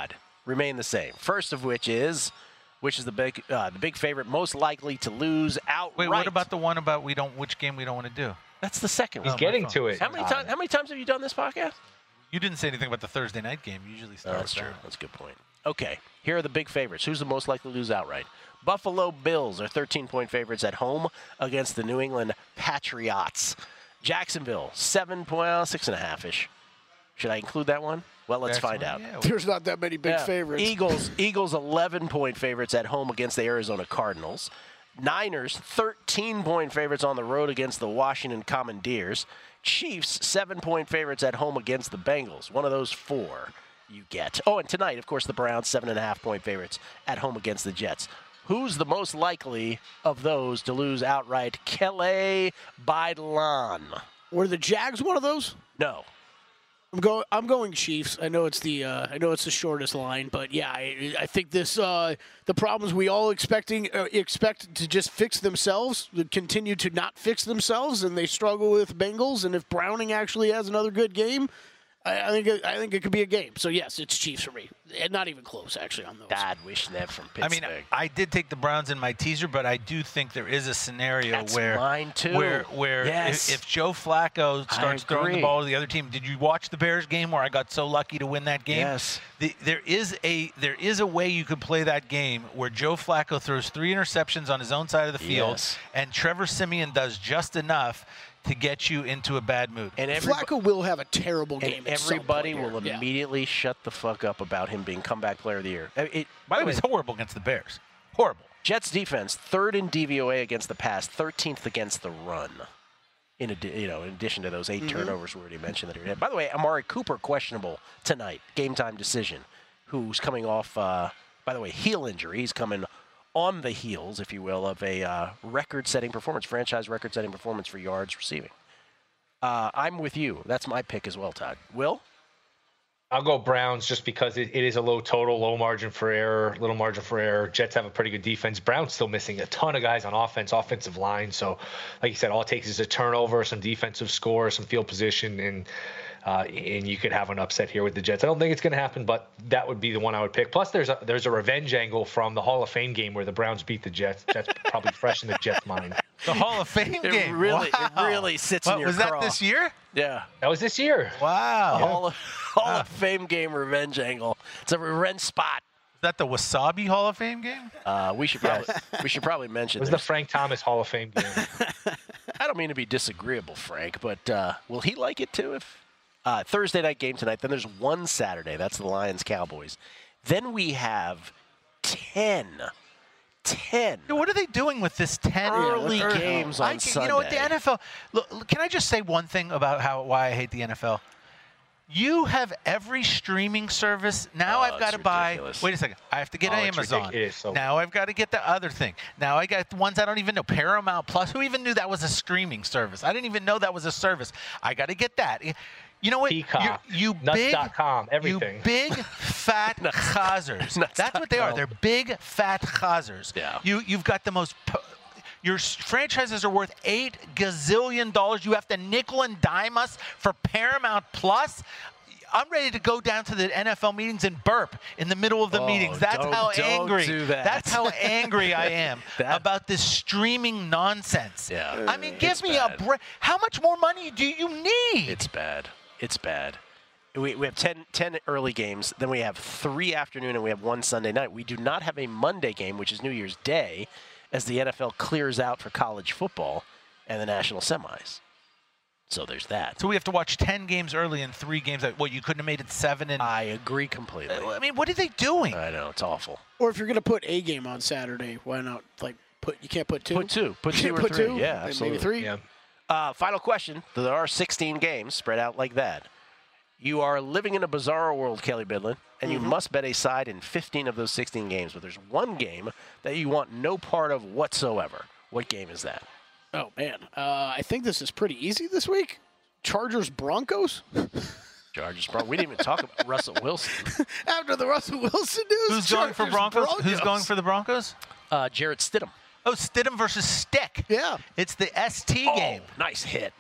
D: remain the same. First of which is, which is the big uh, the big favorite, most likely to lose outright.
E: Wait, what about the one about we don't which game we don't want to do?
D: That's the second
F: He's
D: one.
F: getting to it.
D: How many times? How many times have you done this podcast?
E: You didn't say anything about the Thursday night game. You usually start
D: Oh, that's
E: with
D: true.
E: that.
D: That's a good point. Okay, here are the big favorites. Who's the most likely to lose outright? Buffalo Bills are thirteen-point favorites at home against the New England Patriots. Jacksonville, seven point, well, six and a half ish. Should I include that one? Well, let's find out.
E: Yeah,
G: There's not that many big
D: Yeah.
G: favorites.
D: Eagles, Eagles, eleven-point favorites at home against the Arizona Cardinals. Niners, thirteen-point favorites on the road against the Washington Commandeers. Chiefs, seven-point favorites at home against the Bengals. One of those four you get. Oh, and tonight, of course, the Browns, seven and a half point favorites at home against the Jets. Who's the most likely of those to lose outright? Kelly Bidlon.
G: Were the Jags one of those?
D: No.
G: I'm going. I'm going Chiefs. I know it's the. Uh, I know it's the shortest line, but yeah, I, I think this. Uh, the problems we all expecting uh, expect to just fix themselves continue to not fix themselves, and they struggle with Bengals. And if Browning actually has another good game, I, I think. It, I think it could be a game. So yes, it's Chiefs for me, and not even close actually on those.
D: Dad Wishnev from Pittsburgh.
E: I mean, I did take the Browns in my teaser, but I do think there is a scenario
D: That's
E: where
D: mine too.
E: where where
D: Yes.
E: if, if Joe Flacco starts throwing the
D: agree.
E: ball to the other team, did you watch the Bears game where I got so lucky to win that game?
D: Yes.
E: The, there is a there is a way you could play that game where Joe Flacco throws three interceptions on his own side of the field,
D: Yes.
E: and Trevor Siemian does just enough to get you into a bad mood.
D: And everybody,
G: Flacco will have a terrible game.
D: and
G: at some
D: everybody
G: point
D: will
G: here. Yeah.
D: immediately shut the fuck up about him being comeback player of the year. I mean, It,
E: By the way, he's horrible against the Bears. Horrible.
D: Jets defense, third in D V O A against the pass, thirteenth against the run. In adi- you know, in addition to those eight
G: Mm-hmm.
D: turnovers we already mentioned that he had. By the way, Amari Cooper questionable tonight, game time decision. Who's coming off? Uh, by the way, heel injury. He's coming on the heels, if you will, of a uh, record-setting performance, franchise record-setting performance for yards receiving. Uh, I'm with you. That's my pick as well, Todd. Will?
F: I'll go Browns just because it, it is a low total, low margin for error, little margin for error. Jets have a pretty good defense. Browns still missing a ton of guys on offense, offensive line. So, like you said, all it takes is a turnover, some defensive score, some field position, and uh, and you could have an upset here with the Jets. I don't think it's going to happen, but that would be the one I would pick. Plus, there's a there's a revenge angle from the Hall of Fame game where the Browns beat the Jets. That's probably fresh in the Jets' mind.
E: The Hall of Fame
D: It
E: game.
D: really,
E: wow.
D: it really sits
E: What,
D: in your
E: was
D: craw.
E: that this year?
D: Yeah.
F: That was this year.
E: Wow.
D: Hall of, Hall of Fame game revenge angle. It's a revenge spot.
E: Is that the Wasabi Hall of Fame game?
D: Uh, we should probably we should probably mention
F: It was the
D: there's-
F: Frank Thomas Hall of Fame game.
D: I don't mean to be disagreeable, Frank, but uh, will he like it too? If uh, Thursday night game tonight, then there's one Saturday. That's the Lions Cowboys. Then we have ten. ten.
E: What are they doing with this ten
D: Early games on
E: I can, You know what, the
D: Sunday.
E: N F L. Look, look, can I just say one thing about how why I hate the N F L? You have every streaming service. Now
D: Oh,
E: I've got
D: it's
E: to buy.
D: ridiculous.
E: Wait a second. I have to get
F: Oh, it's
E: Amazon.
F: ridiculous. It is so-
E: Now I've got to get the other thing. Now I got the ones I don't even know. Paramount Plus. Who even knew that was a streaming service? I didn't even know that was a service. I got to get that. You know what?
F: Peacock,
E: you, you
F: nuts
E: big,
F: dot com, everything.
E: You big fat chazers. That's what they are. They're big fat chazers.
D: Yeah.
E: You you've got the most. Po- Your s- franchises are worth eight gazillion dollars. You have to nickel and dime us for Paramount Plus. I'm ready to go down to the N F L meetings and burp in the middle of the
D: Oh,
E: meetings. That's
D: don't-
E: how
D: don't
E: angry.
D: do that.
E: That's how angry I am
D: That-
E: about this streaming nonsense.
D: Yeah.
E: I mean, give
D: It's
E: me
D: bad.
E: a break. How much more money do you need?
D: It's bad. It's bad. We, we have ten, ten early games, then we have three afternoon, and we have one Sunday night. We do not have a Monday game, which is New Year's Day, as the N F L clears out for college football and the national semis. So there's that.
E: So we have to watch ten games early and three games. That, what, you couldn't have made it seven and.
D: I agree completely.
E: I mean, what are they doing?
D: I know, it's awful.
G: Or if you're going to put a game on Saturday, why not? Like put you can't put two.
D: Put two. Put
G: You
D: two
G: can't
D: or
G: put
D: three.
G: two?
D: Yeah,
G: Maybe
D: absolutely.
G: three.
F: Yeah.
D: Uh, final question. There are sixteen games spread out like that. You are living in a bizarre world, Kelly Bidlin, and you must bet a side in fifteen of those sixteen games. But there's one game that you want no part of whatsoever. What game is that?
G: Oh man, uh, I think this is pretty easy this week. Chargers Broncos.
D: Chargers. Bron- We didn't even talk about Russell Wilson.
G: After the Russell Wilson news,
E: Who's going for
G: Chargers
E: Broncos? Who's going for the Broncos?
D: Uh, Jarrett Stidham.
E: Oh, Stidham versus Stick.
G: Yeah.
E: It's the S T game.
D: Oh, nice hit.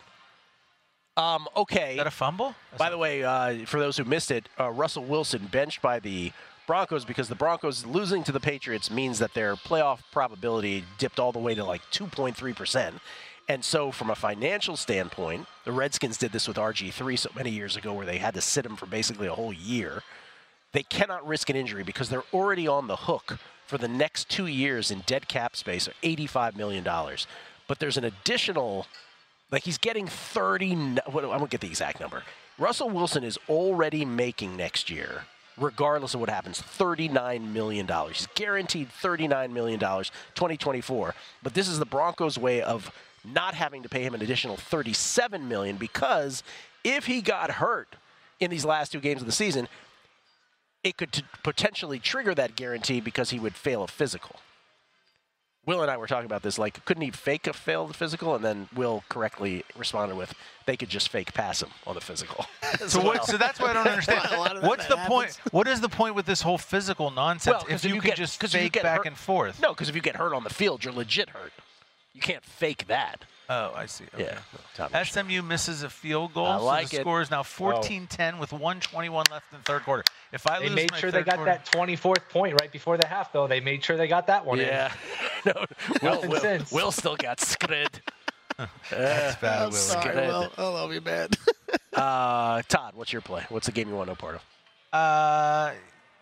D: Um, okay.
E: Is that a fumble?
D: By the way, uh, for those who missed it, uh, Russell Wilson benched by the Broncos because the Broncos losing to the Patriots means that their playoff probability dipped all the way to like two point three percent. And so from a financial standpoint, the Redskins did this with R G three so many years ago where they had to sit him for basically a whole year. They cannot risk an injury because they're already on the hook for the next two years in dead cap space, or eighty-five million dollars. But there's an additional, like he's getting thirty, what, I won't get the exact number. Russell Wilson is already making next year, regardless of what happens, thirty-nine million dollars. He's guaranteed thirty-nine million dollars twenty twenty-four. But this is the Broncos' way of not having to pay him an additional thirty-seven million dollars because if he got hurt in these last two games of the season, it could t- potentially trigger that guarantee because he would fail a physical. Will and I were talking about this, like, couldn't he fake a failed physical? And then Will correctly responded with, they could just fake pass him on the physical.
E: so, what, so that's what I don't understand. What's the point? What is the point with this whole physical nonsense
D: well,
E: if
D: if
E: you,
D: you
E: can
D: get,
E: just fake back
D: hurt,
E: and forth?
D: No, because if you get hurt on the field, you're legit hurt. You can't fake that.
E: Oh, I see. Okay.
D: Yeah.
E: S M U misses a field goal.
D: I like
E: so the
D: it.
E: score is now fourteen ten with one twenty-one left in the third quarter. If I
F: they
E: lose
F: made
E: my
F: sure
E: third
F: they got
E: quarter,
F: that twenty-fourth point right before the half, though. They made sure they got that one
D: yeah.
F: in.
D: no, Will, Will, Will still got scred.
E: That's bad,
G: I'm
E: Will.
G: sorry, Will. I love you, man.
D: uh, Todd, what's your play? What's the game you want no part of?
E: Uh,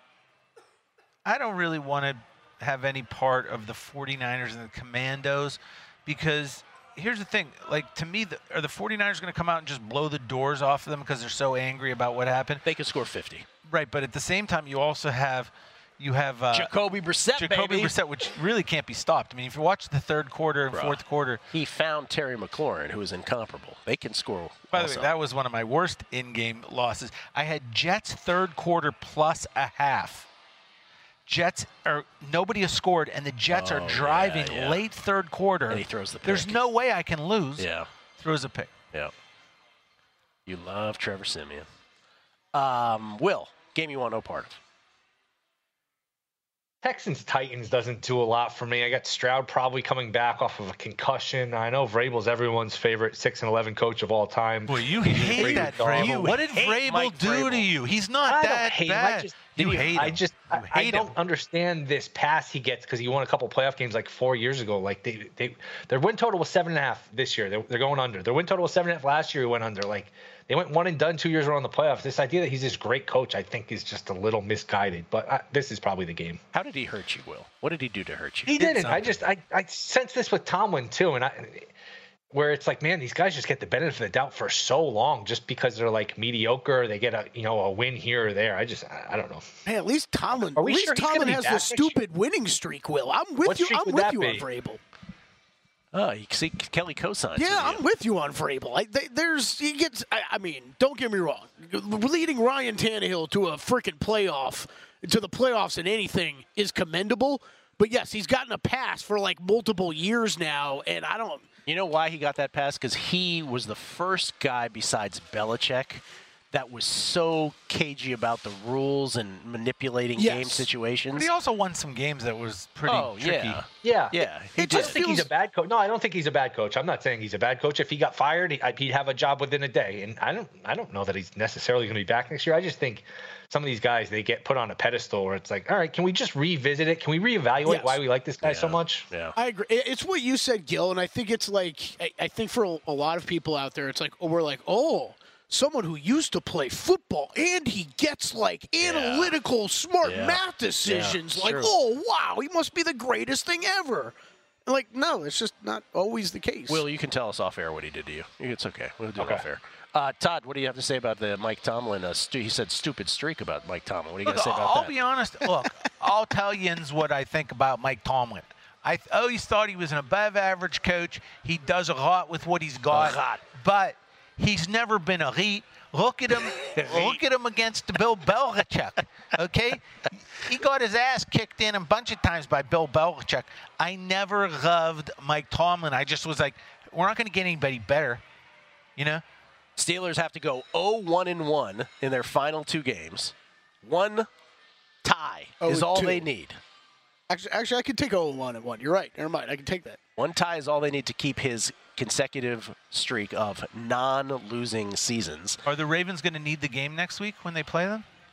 E: I don't really want to have any part of the 49ers and the Commandos because here's the thing. Like, to me, the, are the 49ers going to come out and just blow the doors off of them because they're so angry about what happened?
D: They could score fifty.
E: Right, but at the same time, you also have you have uh,
D: Jacoby Brissett,
E: Jacoby
D: baby.
E: Brissett, which really can't be stopped. I mean, if you watch the third quarter and
D: Bruh.
E: fourth quarter,
D: he found Terry McLaurin, who is incomparable. They can score.
E: By
D: also.
E: the way, that was one of my worst in-game losses. I had Jets third quarter plus a half. Jets are nobody has scored, and the Jets
D: oh,
E: are driving
D: yeah, yeah.
E: late third quarter.
D: And he throws the pick.
E: There's no way I can lose.
D: Yeah,
E: throws a pick.
D: Yeah. You love Trevor Siemian. Um, Will, game you want no part of.
F: Texans Titans doesn't do a lot for me. I got Stroud probably coming back off of a concussion. I know Vrabel's everyone's favorite six and eleven coach of all time.
E: Well, you hate that Vrabel. What did Vrabel do Vrabel. to you? He's not
F: I
E: that
F: don't hate
E: bad.
F: Him. I just,
E: you hate him.
F: I just
E: you
F: I,
E: hate
F: I don't
E: him.
F: understand this pass he gets because he won a couple playoff games like four years ago. Like they, they their win total was seven and a half this year. They're, they're going under. Their win total was seven and a half last year. He went under. Like they went one and done two years around the playoffs. This idea that he's this great coach, I think, is just a little misguided. But I, this is probably the game.
D: How did he hurt you, Will? What did he do to hurt you?
F: He didn't. I just I I sense this with Tomlin too, and I. Where it's like, man, these guys just get the benefit of the doubt for so long just because they're like mediocre. They get a you know a win here or there. I just I, I don't know.
G: Hey, at least Tomlin.
F: Are we
G: at least
F: sure he's
G: Tomlin
F: gonna be
G: has
F: back
G: the
F: next
G: stupid winning streak. Will I'm with
F: What
G: you.
F: streak
G: I'm
F: would
G: with
F: that
G: you
F: be?
G: on Vrabel.
D: Oh, you see Kelly cosigns.
G: Yeah, I'm with you on Vrabel. I, they, there's he gets. I, I mean, don't get me wrong. Leading Ryan Tannehill to a freaking playoff, to the playoffs in anything is commendable. But yes, he's gotten a pass for like multiple years now, and I don't.
D: You know why he got that pass? Because he was the first guy besides Belichick that was so cagey about the rules and manipulating
G: Yes.
D: game situations.
E: But he also won some games that was pretty
D: oh,
E: tricky.
D: yeah.
F: Yeah,
D: Yeah, he
F: I
D: did.
F: just think he's a bad coach. No, I don't think he's a bad coach. I'm not saying he's a bad coach. If he got fired, he- he'd have a job within a day. And I don't, I don't know that he's necessarily going to be back next year. I just think some of these guys, they get put on a pedestal where it's like, all right, can we just revisit it? Can we reevaluate
G: Yes.
F: why we like this guy so
D: Yeah.
F: much?
D: Yeah.
G: I agree. It- It's what you said, Gil, and I think it's like I, I think for a, a lot of people out there, it's like oh, we're like, oh, someone who used to play football and he gets like analytical, smart
D: Yeah.
G: math decisions.
D: Yeah,
G: like,
D: true.
G: oh wow, he must be the greatest thing ever. And like, no, it's just not always the case.
D: Will, you can tell us off air what he did to you. It's okay. We'll do
F: Okay.
D: it off air. Uh, Todd, what do you have to say about the Mike Tomlin? Uh, stu- he said stupid streak about Mike Tomlin. What do you got to
E: Look,
D: say about
E: I'll
D: that?
E: be honest. Look, I'll tell you what I think about Mike Tomlin. I th- always thought he was an above-average coach. He does a lot with what he's got,
D: A lot.
E: but he's never been elite. Look at him. Look at him against Bill Belichick. Okay, he got his ass kicked in a bunch of times by Bill Belichick. I never loved Mike Tomlin. I just was like, we're not going to get anybody better, you know.
D: Steelers have to go oh one and one in their final two games. One tie is all
G: oh two.
D: they need.
G: Actually, actually, I could take oh one and one. You're right. Never mind. I can take that.
D: One tie is all they need to keep his consecutive streak of non-losing seasons.
E: Are the Ravens going to need the game next week when they play them?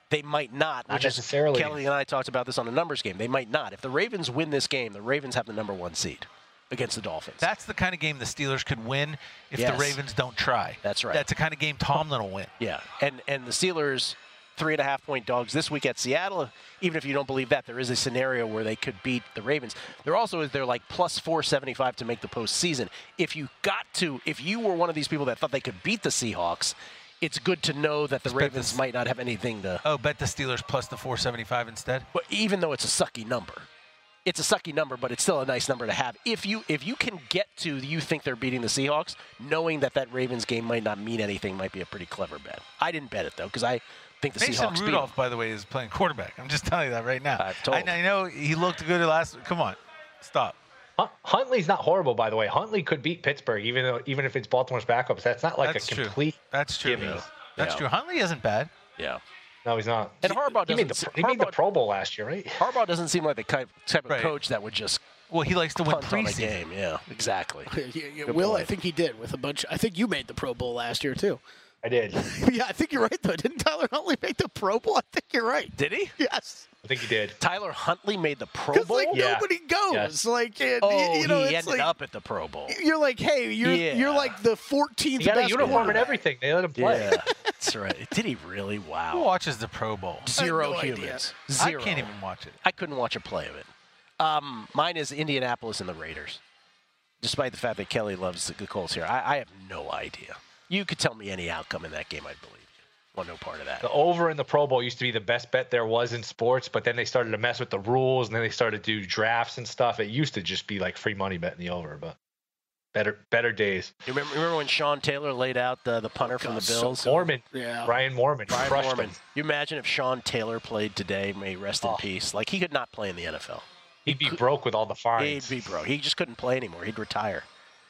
D: They might not.
F: Not
D: which
F: necessarily.
D: Is, Kelly and I talked about this on a numbers game. They might not. If the Ravens win this game, the Ravens have the number one seed against the Dolphins.
E: That's the kind of game the Steelers could win if
D: Yes.
E: the Ravens don't try.
D: That's right.
E: That's the kind of game Tomlin will win.
D: Yeah, and and the Steelers, three and a half point dogs this week at Seattle. Even if you don't believe that, there is a scenario where they could beat the Ravens. There also is they're like plus four seventy-five to make the postseason. If you got to, if you were one of these people that thought they could beat the Seahawks, it's good to know that the
E: Just bet
D: Ravens
E: this-
D: might not have anything to.
E: Oh, bet the Steelers plus the four seventy-five instead?
D: But even though it's a sucky number, it's a sucky number, but it's still a nice number to have. If you if you can get to you think they're beating the Seahawks, knowing that that Ravens game might not mean anything might be a pretty clever bet. I didn't bet it though because I think the
E: Mason
D: Seahawks
E: Rudolph,
D: beat
E: by the way, is playing quarterback. I'm just telling you that right now.
D: I've told.
E: I, I know he looked good last. Come on, stop.
F: Hunt- Huntley's not horrible, by the way. Huntley could beat Pittsburgh, even though even if it's Baltimore's backups. That's not like
E: That's
F: a
E: true.
F: complete.
E: That's true.
F: gimme.
E: That's
D: Yeah.
E: true. Huntley isn't bad.
D: Yeah.
F: No, he's not.
D: And Harbaugh
F: he made the,
D: doesn't.
F: he made the
D: Harbaugh-
F: Pro Bowl last year, right?
D: Harbaugh doesn't seem like the type, type of
E: Right.
D: coach that would just
E: Well, he likes to win
D: punt on a
E: preseason.
D: game. Yeah, exactly.
G: Yeah, yeah,
D: Good
G: Will, I
D: point.
G: think he did with a bunch. I think you made the Pro Bowl last year too.
F: I did.
G: Yeah, I think you're right though. Didn't Tyler Huntley make the Pro Bowl? I think you're right.
D: Did he?
G: Yes.
F: I think he did.
D: Tyler Huntley made the Pro
G: Because
D: Bowl.
G: like
F: Yeah.
G: nobody goes.
F: Yes.
G: Like and,
D: oh,
G: you know,
D: he
G: it's
D: ended
G: like,
D: up at the Pro Bowl.
G: You're like, hey, you're
D: Yeah.
G: you're like the fourteenth
F: He got a
G: best
F: uniform and
G: quarterback.
F: everything. They let him play.
D: Yeah, that's right. Did he really?
E: Who
D: Wow.
E: watches the Pro Bowl?
D: Zero
G: no idea.
D: humans.
E: I
D: Zero.
E: can't even watch it.
D: I couldn't watch a play of it. Um, mine is Indianapolis and the Raiders. Despite the fact that Kelly loves the Colts here, I, I have no idea. You could tell me any outcome in that game, I'd believe you. Want no part of that.
F: The over in the Pro Bowl used to be the best bet there was in sports, but then they started to mess with the rules, and then they started to do drafts and stuff. It used to just be like free money betting the over, but better better days.
D: You remember, remember when Sean Taylor laid out the, the punter from the
G: God, so
D: Bills?
F: Mormon,
G: Yeah.
F: Brian Mormon,
D: Brian
F: crushed
D: Mormon.
F: him.
D: You imagine if Sean Taylor played today, may he rest in
F: Oh.
D: peace. Like, he could not play in the N F L.
F: He'd be broke with all the fines.
D: He'd be broke. He just couldn't play anymore. He'd retire.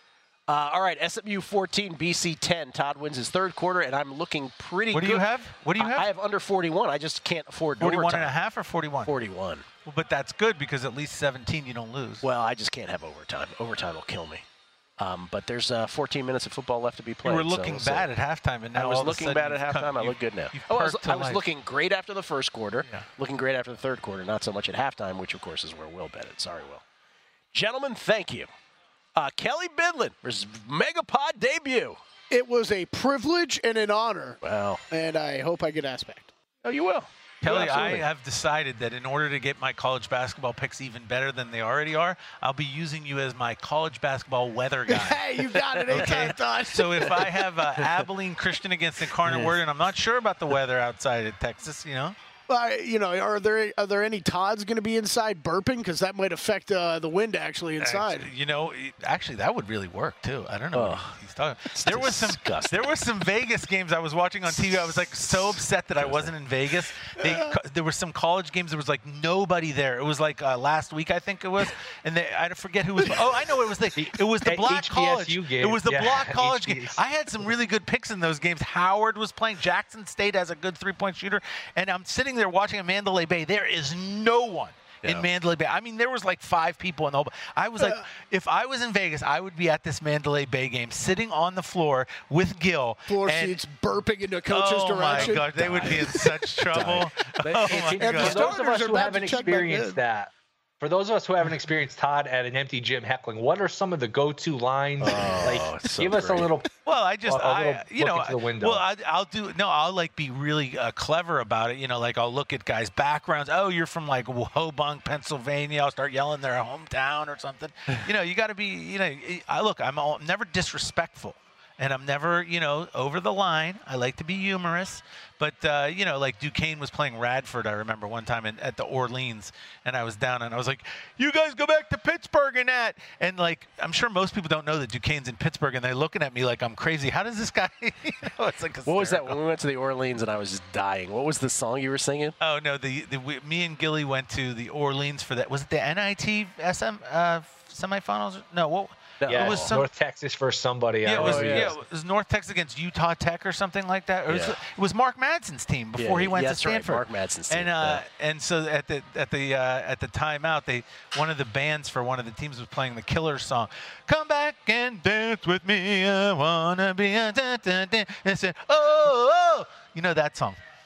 D: Uh, all right, S M U fourteen, B C ten. Todd wins his third quarter, and I'm looking pretty
E: What
D: good.
E: do you have? What do you
D: I-
E: have?
D: I have under forty-one. I just can't afford
E: forty-one
D: overtime.
E: and a half or forty-one?
D: forty-one.
E: Well, but that's good because at least seventeen you don't lose.
D: Well, I just can't have overtime. Overtime will kill me. Um, but there's uh, fourteen minutes of football left to be
E: you
D: played.
E: were
D: so
E: looking
D: we'll see.
E: bad at halftime, and now
D: I was
E: all of a
D: looking
E: sudden
D: bad at
E: you've come-
D: halftime. I
E: you-
D: look good now.
E: you've
D: Oh, I was,
E: perked
D: I
E: to
D: was
E: life.
D: looking great after the first quarter,
E: Yeah.
D: looking great after the third quarter, not so much at halftime, which, of course, is where Will bet it. Sorry, Will. Gentlemen, thank you. Uh, Kelly Bidlin versus Megapod debut.
G: It was a privilege and an honor,
D: Wow.
G: and I hope I get asked back.
D: Oh, you will.
E: Kelly,
D: Yeah,
E: I
D: absolutely.
E: have decided that in order to get my college basketball picks even better than they already are, I'll be using you as my college basketball weather guy.
G: Hey, you got it. Anytime, Todd.
E: So if I have uh, Abilene Christian against Incarnate Word, and I'm not sure about the weather outside of Texas, you know,
G: Uh, you know, are there are there any Todds going to be inside burping? Because that might affect uh, the wind actually inside.
E: Actually, you know, it- actually that would really work too. I don't know what
D: Ugh.
E: he's talking. There was some
D: disgusting.
E: there was some Vegas games I was watching on T V. I was like so upset that I wasn't in Vegas. They, there were some college games. There was like nobody there. It was like uh, last week I think it was, and they, I forget who was. Oh, I know it was the it was the
F: H-
E: Block
F: H B S U
E: College.
F: game.
E: It was the
F: Yeah,
E: Block College game.
F: H B S.
E: I had some really good picks in those games. Howard was playing. Jackson State has a good three-point shooter, and I'm sitting there watching a Mandalay Bay. There is no one
D: Yeah.
E: in Mandalay Bay. I mean, there was like five people in the whole. I was like, if I was in Vegas, I would be at this Mandalay Bay game, sitting on the floor with Gil.
G: Floor
E: and,
G: seats burping into coach's
E: oh
G: direction.
E: my God, they would be in such trouble.
F: But
E: oh
F: it's-
E: my
F: for
G: And the
E: God.
F: those of
G: starters
F: us
G: are
F: who
G: about
F: haven't
G: to check back
F: experienced
G: in.
F: that, for those of us who haven't experienced Todd at an empty gym heckling, what are some of the go-to lines? like,
D: it's so
F: give us a
D: great.
F: little.
E: Well, I just,
F: A- a little
E: I, you
F: look
E: know,
F: into the window.
E: well, I, I'll do, no, I'll like be really uh, clever about it. You know, like I'll look at guys' backgrounds. Oh, you're from like Hoboken, Pennsylvania. I'll start yelling their hometown or something. You know, you got to be, you know, I look, I'm all, never disrespectful. And I'm never, you know, over the line. I like to be humorous. But, uh, you know, like Duquesne was playing Radford, I remember one time in, at the Orleans. And I was down and I was like, you guys go back to Pittsburgh and that. And, like, I'm sure most people don't know that Duquesne's in Pittsburgh. And they're looking at me like I'm crazy. How does this guy, you know, it's like
D: What was that when
E: hysterical.
D: we went to the Orleans and I was just dying? What was the song you were singing?
E: Oh, no, the, the we, me and Gilly went to the Orleans for that. Was it the N I T S M uh, semifinals? No, what?
F: Yeah,
E: it was some,
F: North Texas versus somebody.
E: Yeah,
F: I
E: it
F: don't
E: was,
F: know who it
E: yeah,
F: is.
E: it was North Texas against Utah Tech or something like that. Or it, was,
D: Yeah.
E: it was Mark Madsen's team before
D: Yeah,
E: he went
D: yeah,
E: to
D: that's right,
E: Stanford.
D: Mark Madsen's team,
E: And uh,
D: yeah.
E: and so at the at the uh, at the timeout, they one of the bands for one of the teams was playing the Killers song. Come back and dance with me. I wanna be a da, da, da. And it said, oh, oh, you know that song.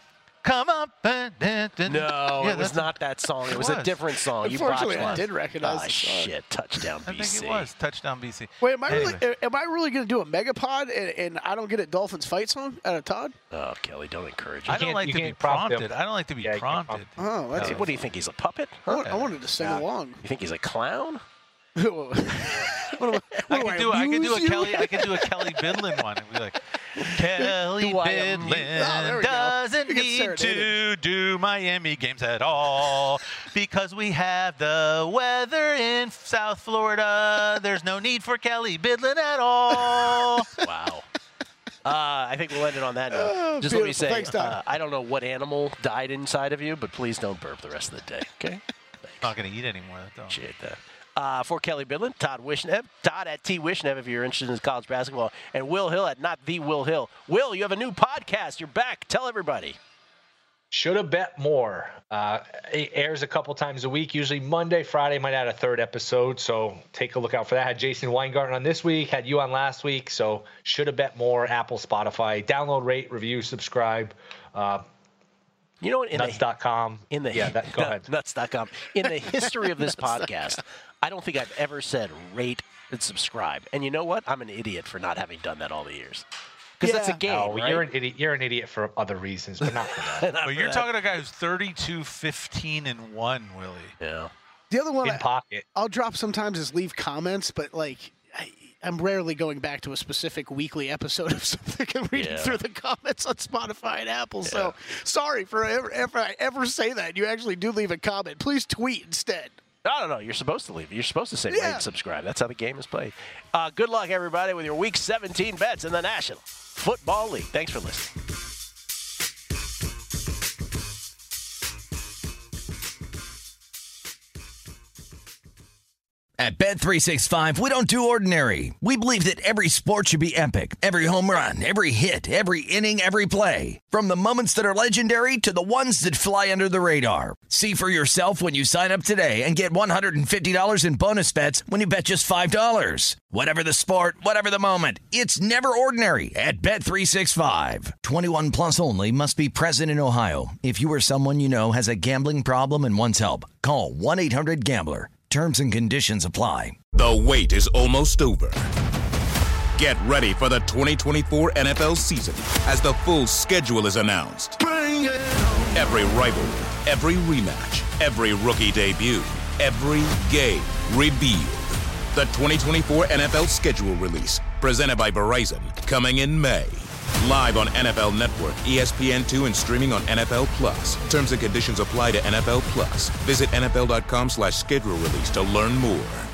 E: come up. And, and, and.
D: No,
E: yeah,
D: it was not that song. It was,
E: was.
D: a different song. You botched
G: Unfortunately, I
D: one.
G: did recognize
D: Ah,
G: the song.
D: shit. Touchdown
E: I
D: B C.
E: think it was touchdown B C.
G: Wait, am I
E: Anyway.
G: really am I really going to do a megapod and, and I don't get a Dolphins fight song out of Todd?
D: Oh, Kelly, don't encourage
E: I
D: him.
E: don't like
F: you
E: to be
F: can't prompt him.
E: prompted. I don't like to be
F: Yeah, you can't
E: prompted.
G: Oh, that's
D: What do you think? He's a puppet?
G: I, want, I wanted to sing along.
D: You think he's a clown?
G: what do, what
E: I
G: do
E: could do. I could do a
G: amuse you?
E: Kelly. I could do a Kelly Bidlin one. It'd be like, Kelly
G: Do I amuse-
E: Bidlin
G: Oh, there we go.
E: doesn't
G: You can
E: need
G: serenade
E: to do Miami games at all because we have the weather in South Florida. There's no need for Kelly Bidlin at all.
D: Wow. Uh, I think we'll end it on that note.
G: Oh,
D: Just let me
G: beautiful.
D: say,
G: Thanks, Todd.
D: uh, I don't know what animal died inside of you, but please don't burp the rest of the day, okay?
E: Not gonna eat anymore. Though.
D: Appreciate that. Uh, for Kelly Bidlin, Todd Wishnev, Todd at T Wishnev if you're interested in college basketball, and Will Hill at Not the Will Hill. Will, you have a new podcast. You're back. Tell everybody.
F: Should have bet more. Uh, it airs a couple times a week, usually Monday, Friday, might add a third episode. So take a look out for that. Had Jason Weingarten on this week, had you on last week. So should have bet more. Apple, Spotify. Download, rate, review, subscribe. Uh,
D: You know what? In
F: nuts dot com.
D: The, in the
F: yeah, that, go ahead.
D: nuts dot com. In the history of this podcast, I don't think I've ever said rate and subscribe. And you know what? I'm an idiot for not having done that all the years. Because that's a game,
F: Oh,
D: right?
F: you're an idiot. You're an idiot for other reasons, but not for that.
D: Not
E: But
D: for
E: you're
D: that.
E: talking to a guy who's thirty-two, fifteen, and one, Willie.
D: Yeah.
G: The other one
F: In
G: I,
F: pocket.
G: I'll drop sometimes is leave comments, but like I, I'm rarely going back to a specific weekly episode of something and reading
D: Yeah.
G: through the comments on Spotify and Apple. So sorry for ever, if I ever say that. You actually do leave a comment. Please tweet instead.
D: No, no, no. You're supposed to leave. You're supposed to say rate
G: Yeah.
D: and subscribe. That's how the game is played. Uh, good luck, everybody, with your Week seventeen bets in the National Football League. Thanks for listening.
A: At Bet three sixty-five, we don't do ordinary. We believe that every sport should be epic. Every home run, every hit, every inning, every play. From the moments that are legendary to the ones that fly under the radar. See for yourself when you sign up today and get one hundred fifty dollars in bonus bets when you bet just five dollars. Whatever the sport, whatever the moment, it's never ordinary at Bet three sixty-five. twenty-one plus only. Must be present in Ohio. If you or someone you know has a gambling problem and wants help, call one eight hundred gambler. Terms and conditions apply.
M: The wait is almost over. Get ready for the twenty twenty-four N F L season as the full schedule is announced. Every rivalry, every rematch, every rookie debut, every game revealed. The twenty twenty-four N F L schedule release, presented by Verizon, coming in May. Live on N F L Network, E S P N two, and streaming on N F L Plus. Terms and conditions apply to N F L Plus. Visit N F L dot com slash schedule release to learn more.